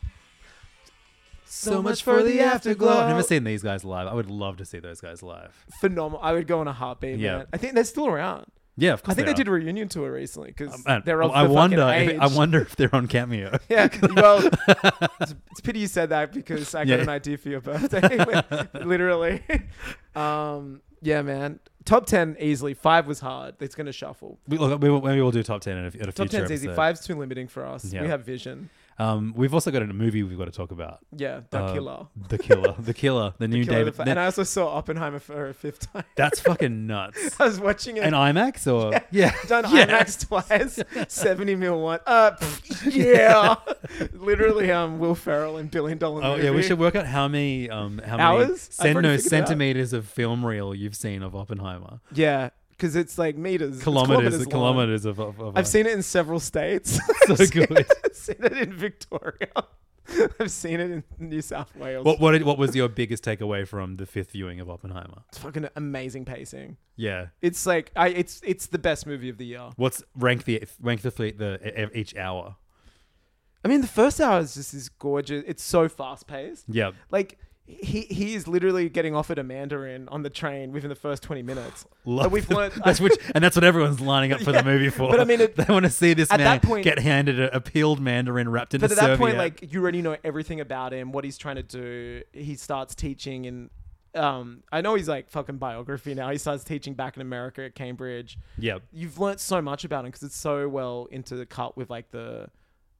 so much for the afterglow. I've never seen these guys live. I would love to see those guys live. Phenomenal. I would go on a heartbeat, man. I think they're still around. Yeah, of course. I think they did a reunion tour recently because they're of I the wonder. fucking age. I wonder if they're on Cameo. Yeah, well, it's a pity you said that because I got an idea for your birthday. Literally. Yeah, man. Top 10 easily. 5 was hard. It's going to shuffle. Maybe we'll do top 10 at a future Top 10's episode. easy. 5's too limiting for us. Yeah. We have vision. We've also got a movie we've got to talk about. Yeah, The Killer. The Killer. The new David. And I also saw Oppenheimer for a 5th time. That's fucking nuts. I was watching it. An IMAX or done IMAX twice. 70 mil one. Yeah. Literally, Will Ferrell in $1 Billion Movie. Oh yeah, we should work out how many hours? Centimeters of film reel you've seen of Oppenheimer. Yeah. Because it's like meters. Kilometers of I've seen it in several states. So good. I've seen it in Victoria. I've seen it in New South Wales. What was your biggest takeaway from the 5th viewing of Oppenheimer? It's fucking amazing pacing. Yeah. It's like it's the best movie of the year. What's each hour? I mean, the first hour is just this gorgeous. It's so fast paced. Yeah. Like he is literally getting offered a Mandarin on the train within the first 20 minutes. Love we've learned that's what everyone's lining up for the movie for. But I mean, they want to see this at man that point- get handed a peeled Mandarin wrapped in But a at that serviette. point, like, you already know everything about him, what he's trying to do. He starts teaching in, I know he's like fucking biography now. He starts teaching back in America at Cambridge. Yep. You've learnt so much about him because it's so well intercut with like the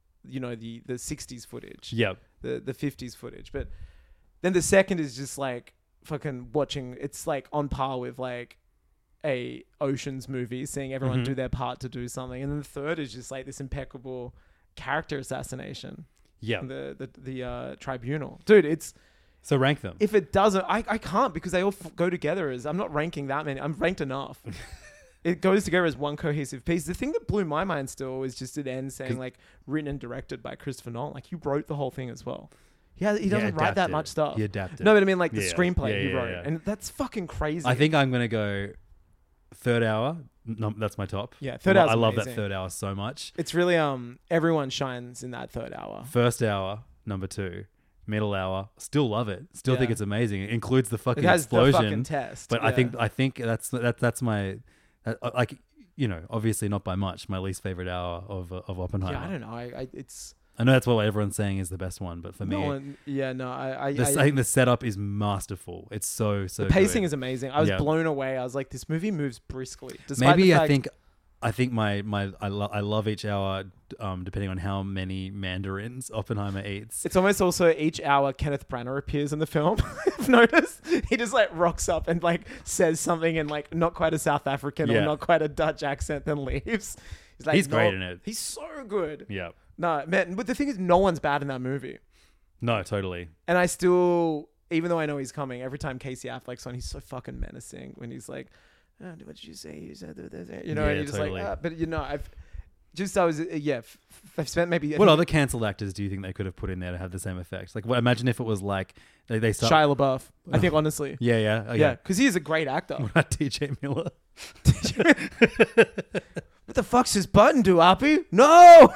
60s footage. Yep. The 50s footage. But then the second is just like fucking watching. It's like on par with like a Ocean's movie, seeing everyone do their part to do something. And then the third is just like this impeccable character assassination. Yeah. The tribunal. Dude, it's... So rank them. If it doesn't... I can't because they all go together as... I'm not ranking that many. I'm ranked enough. It goes together as one cohesive piece. The thing that blew my mind still is just it ends saying like written and directed by Christopher Nolan. Like he wrote the whole thing as well. Yeah, he doesn't write that much stuff. He adapted. No, but I mean like the screenplay he wrote. Yeah. And that's fucking crazy. I think I'm going to go third hour. No, that's my top. Yeah, third hour. I love that third hour so much. It's really everyone shines in that third hour. First hour, number 2. Middle hour, still love it. Still think it's amazing. It includes the fucking explosion. The fucking test. But I think that's my like, you know, obviously not by much, my least favorite hour of Oppenheimer. Yeah, I don't know. I know that's what everyone's saying is the best one, but for me, I think the setup is masterful. It's so the pacing good. Is amazing. I was blown away. I was like, this movie moves briskly. Maybe I think I love each hour, depending on how many mandarins Oppenheimer eats. It's almost also each hour Kenneth Branagh appears in the film. I've noticed he just like rocks up and like says something in like not quite a South African or not quite a Dutch accent, then leaves. He's like, he's great in it. He's so good. Yeah. No, man. But the thing is, no one's bad in that movie. No, totally. And I still, even though I know he's coming, every time Casey Affleck's on, he's so fucking menacing when he's like, oh, what did you say? You said, you know, and you're just totally. like, but you know, I've spent maybe. What other cancelled actors do you think they could have put in there to have the same effect? Like, imagine if it was like they start Shia LaBeouf. I think honestly. Yeah. Because he is a great actor. What about TJ Miller? What the fuck's his button do, Appy? No.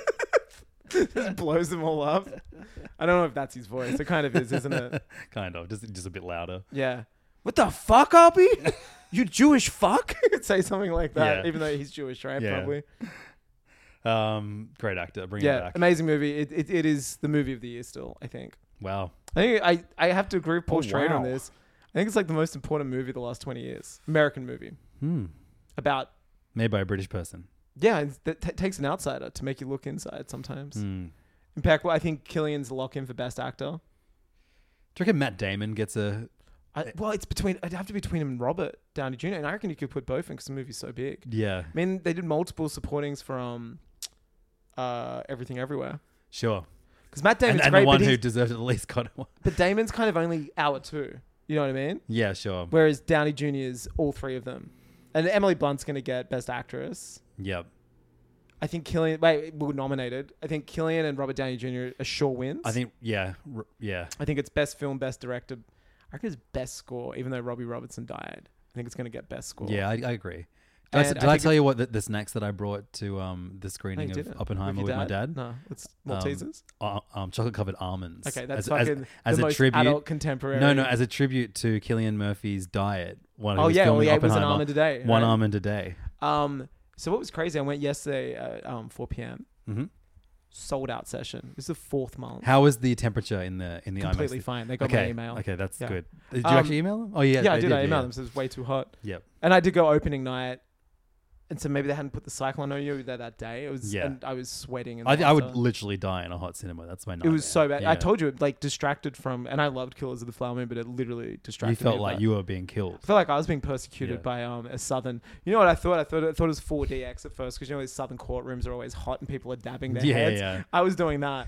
Just blows them all up. I don't know if that's his voice. It kind of is, isn't it? Kind of, just a bit louder. Yeah. What the fuck, Appy? You Jewish fuck? Say something like that, even though he's Jewish, right? Yeah. Probably. Great actor. Bring it back. Amazing movie. It is the movie of the year still, I think. Wow. I think I have to agree with Paul Schrader on this. I think it's like the most important movie of the last 20 years. American movie. About... Made by a British person. Yeah, that takes an outsider to make you look inside sometimes. In fact, I think Killian's lock-in for Best Actor. Do you reckon Matt Damon gets a... it'd have to be between him and Robert Downey Jr. And I reckon you could put both in because the movie's so big. Yeah. I mean, they did multiple supportings from Everything Everywhere. Sure. Because Matt Damon's and great, the one who deserved it the least got one. But Damon's kind of only hour 2. You know what I mean? Yeah, sure. Whereas Downey Jr. is all 3 of them. And Emily Blunt's going to get Best Actress. Yep. I think Killian... we're nominated. I think Killian and Robert Downey Jr. are sure wins. I think, yeah. I think it's Best Film, Best Director. I reckon it's Best Score, even though Robbie Robertson died. I think it's going to get Best Score. Yeah, I agree. Did I tell you what this next that I brought to the screening of Oppenheimer with my dad? No, it's Maltesers. Chocolate covered almonds. Okay, that's fucking as the a most tribute, adult contemporary. No, as a tribute to Cillian Murphy's diet. It was an almond a day. One almond a day. So what was crazy? I went yesterday at 4 p.m. Mm-hmm. Sold out session. This is the 4th month. How was the temperature in the completely IMAX? Fine. They got my email. Okay, that's good. Did you actually email them? Oh yeah, yeah, I did. I emailed them. So it was way too hot. Yep. And I did go opening night. And so maybe they hadn't put the cycle on you there that day. It was, and I was sweating. I would literally die in a hot cinema. That's my nightmare. It was so bad. Yeah. I told you, it like distracted from, and I loved Killers of the Flower Moon, but it literally distracted me. You felt like you were being killed. I felt like I was being persecuted by a southern. You know what I thought? I thought it was 4DX at first because you know these southern courtrooms are always hot and people are dabbing their heads. Yeah. I was doing that.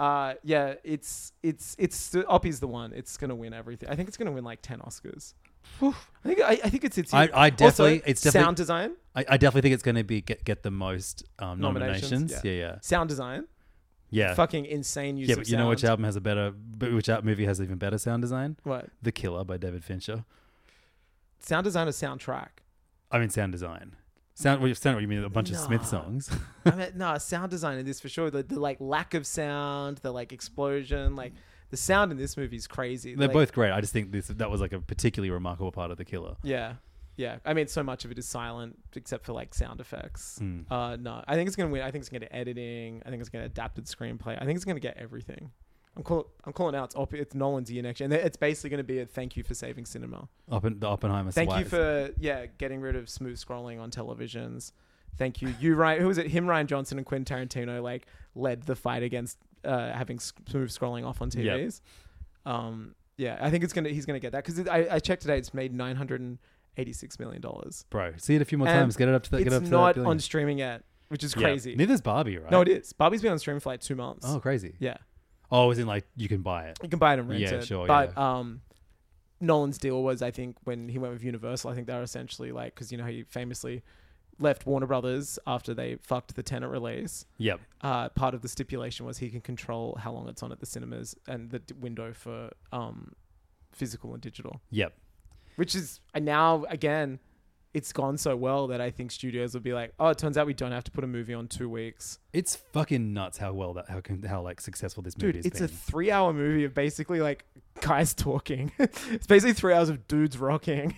It's Oppie's the one. It's gonna win everything. I think it's gonna win like 10 Oscars. I think it's I definitely also, sound design. I definitely think it's going to be get the most nominations. Yeah. Sound design. Yeah. Fucking insane use. Yeah, of but you know which album has which movie has even better sound design? What? The Killer by David Fincher. Sound design or soundtrack? I mean sound design. What you mean? A bunch of Smith songs? I mean, no, sound design in this for sure. The like lack of sound, the like explosion, like. The sound in this movie is crazy. They're Like, both great. I just think that was like a particularly remarkable part of The Killer. Yeah. Yeah. I mean, so much of it is silent except for like sound effects. Hmm. No, I think it's going to win. I think it's going to get editing. I think it's going to adapted screenplay. I think it's going to get everything. I'm calling out. It's Nolan's year next year. And it's basically going to be a thank you for saving cinema. The Oppenheimer. Thank you for getting rid of smooth scrolling on televisions. Thank you. You, Ryan, who was it? Him, Ryan Johnson, and Quentin Tarantino like led the fight against having smooth scrolling off on TVs. Yep. I think he's gonna get that because I checked today. It's made $986 million. Bro, see it a few more times. Get it up to that. It's not on streaming yet, which is crazy. Neither's Barbie, right? No, it is. Barbie's been on streaming for like 2 months. Oh, crazy. Yeah. Oh, as in like you can buy it. You can buy it and rent it. Yeah, sure. But Nolan's deal was, I think, when he went with Universal, I think they were essentially like, because you know he famously left Warner Brothers after they fucked the Tenet release. Yep. Part of the stipulation was he can control how long it's on at the cinemas and the window for physical and digital. Yep. Which is now again, it's gone so well that I think studios will be like, oh, it turns out we don't have to put a movie on 2 weeks. It's fucking nuts how like successful this movie is. Dude, it's a 3-hour movie of basically like guys talking. It's basically 3 hours of dudes rocking,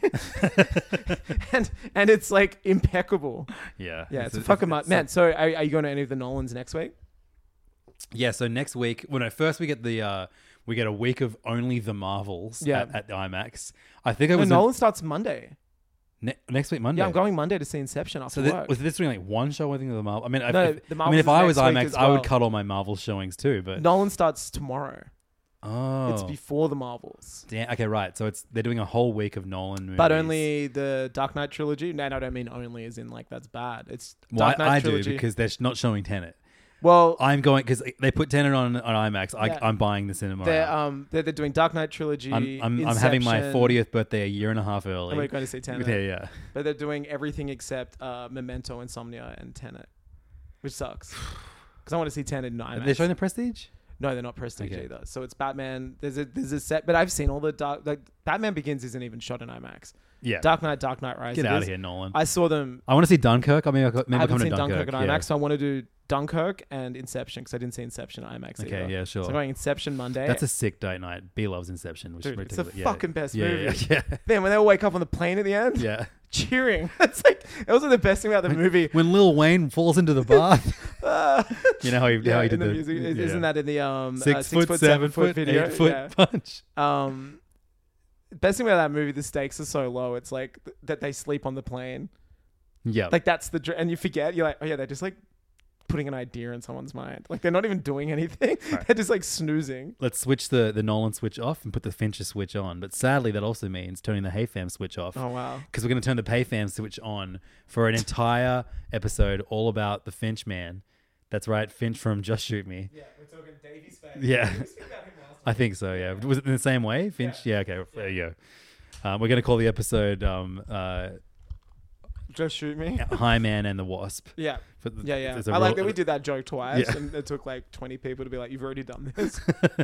and it's like impeccable. Yeah, it's a fucking man. So are you going to any of the Nolans next week? Yeah. So next week, first we get a week of only the Marvels at the IMAX. I think Nolan starts Monday. Next week, Monday. Yeah, I'm going Monday to see Inception after work. Was this doing like one show? I think of the Marvel. I mean, the if I was next week IMAX, as I would well. cut all my Marvel showings too. But Nolan starts tomorrow. Oh, It's before the Marvels. damn. Okay, right. So they're doing a whole week of Nolan movies, But only the Dark Knight trilogy. No, I don't mean only as in like that's bad. It's Well, Dark Knight I trilogy. do because they're not showing Tenet. Well, I'm going because they put Tenet on IMAX. I'm buying the cinema. they're doing Dark Knight trilogy. I'm having my Inception. 40th birthday a year and a half early. And we're going to see Tenet. Yeah. But they're doing everything except Memento, Insomnia, and Tenet, which sucks. Because I want to see Tenet in IMAX. Are they showing the Prestige? No, they're not Prestige either. So it's Batman. There's a set, but I've seen all the Batman Begins isn't even shot in IMAX. Yeah. Dark Knight Rises. Get out of here, Nolan. I saw them. I want to see Dunkirk. I haven't seen Dunkirk in IMAX, so I want to do Dunkirk and Inception because I didn't see Inception in IMAX either. Okay, yeah, sure. So I'm going Inception Monday. That's a sick date night. B loves Inception, which Dude, is it's the ridiculous. fucking best movie. Yeah. Then when they all wake up on the plane at the end, cheering. It's like that was the best thing about the movie. When Lil Wayne falls into the bath. You know how he did the the music. Isn't that in the 6 foot, 7 foot video? 8 foot punch? Best thing about that movie, the stakes are so low. It's like that they sleep on the plane. Yeah, like that's and you forget. You're like, oh yeah, they're just like putting an idea in someone's mind. Like they're not even doing anything. Right. They're just like snoozing. Let's switch the Nolan switch off and put the Fincher switch on. But sadly, that also means turning the HeyFam switch off. Oh wow! Because we're going to turn the PayFam switch on for an entire episode all about the Finch man. That's right, Finch from Just Shoot Me. Yeah, we're talking Davy's face. Yeah. I think so, yeah. Was it in the same way? Finch? Yeah, okay. There you go. We're going to call the episode Just Shoot Me. High Man and the Wasp. Yeah. Yeah. I like that we did that joke twice and it took like 20 people to be like, you've already done this.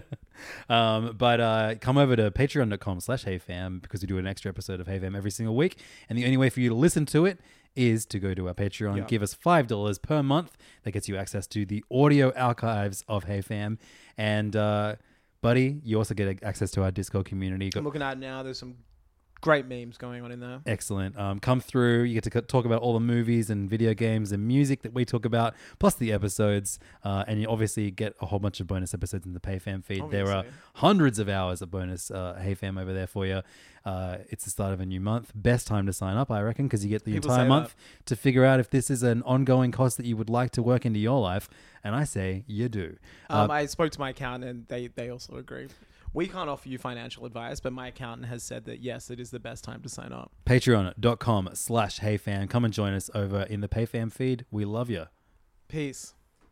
But come over to patreon.com/HeyFam because we do an extra episode of HeyFam every single week. And the only way for you to listen to it is to go to our Patreon, give us $5 per month. That gets you access to the audio archives of HeyFam. And, buddy, you also get access to our Discord community. I'm looking at it now. There's some great memes going on in there. Excellent. Come through. You get to talk about all the movies and video games and music that we talk about, plus the episodes. And you obviously get a whole bunch of bonus episodes in the PayFam feed. Obviously. There are hundreds of hours of bonus HeyFam over there for you. It's the start of a new month. Best time to sign up, I reckon, because you get the entire month to figure out if this is an ongoing cost that you would like to work into your life. And I say you do. I spoke to my accountant and they also agree. We can't offer you financial advice, but my accountant has said that, yes, it is the best time to sign up. Patreon.com/HeyFam. Come and join us over in the PayFam feed. We love you. Peace.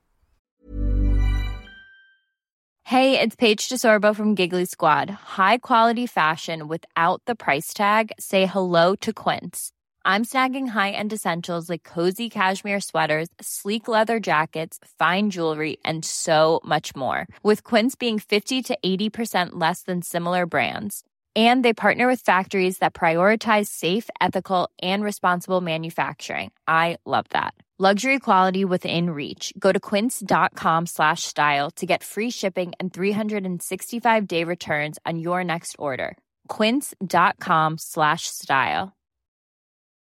Hey, it's Paige DeSorbo from Giggly Squad. High quality fashion without the price tag. Say hello to Quince. I'm snagging high-end essentials like cozy cashmere sweaters, sleek leather jackets, fine jewelry, and so much more. With Quince being 50 to 80% less than similar brands. And they partner with factories that prioritize safe, ethical, and responsible manufacturing. I love that. Luxury quality within reach. Go to quince.com/style to get free shipping and 365-day returns on your next order. Quince.com/style.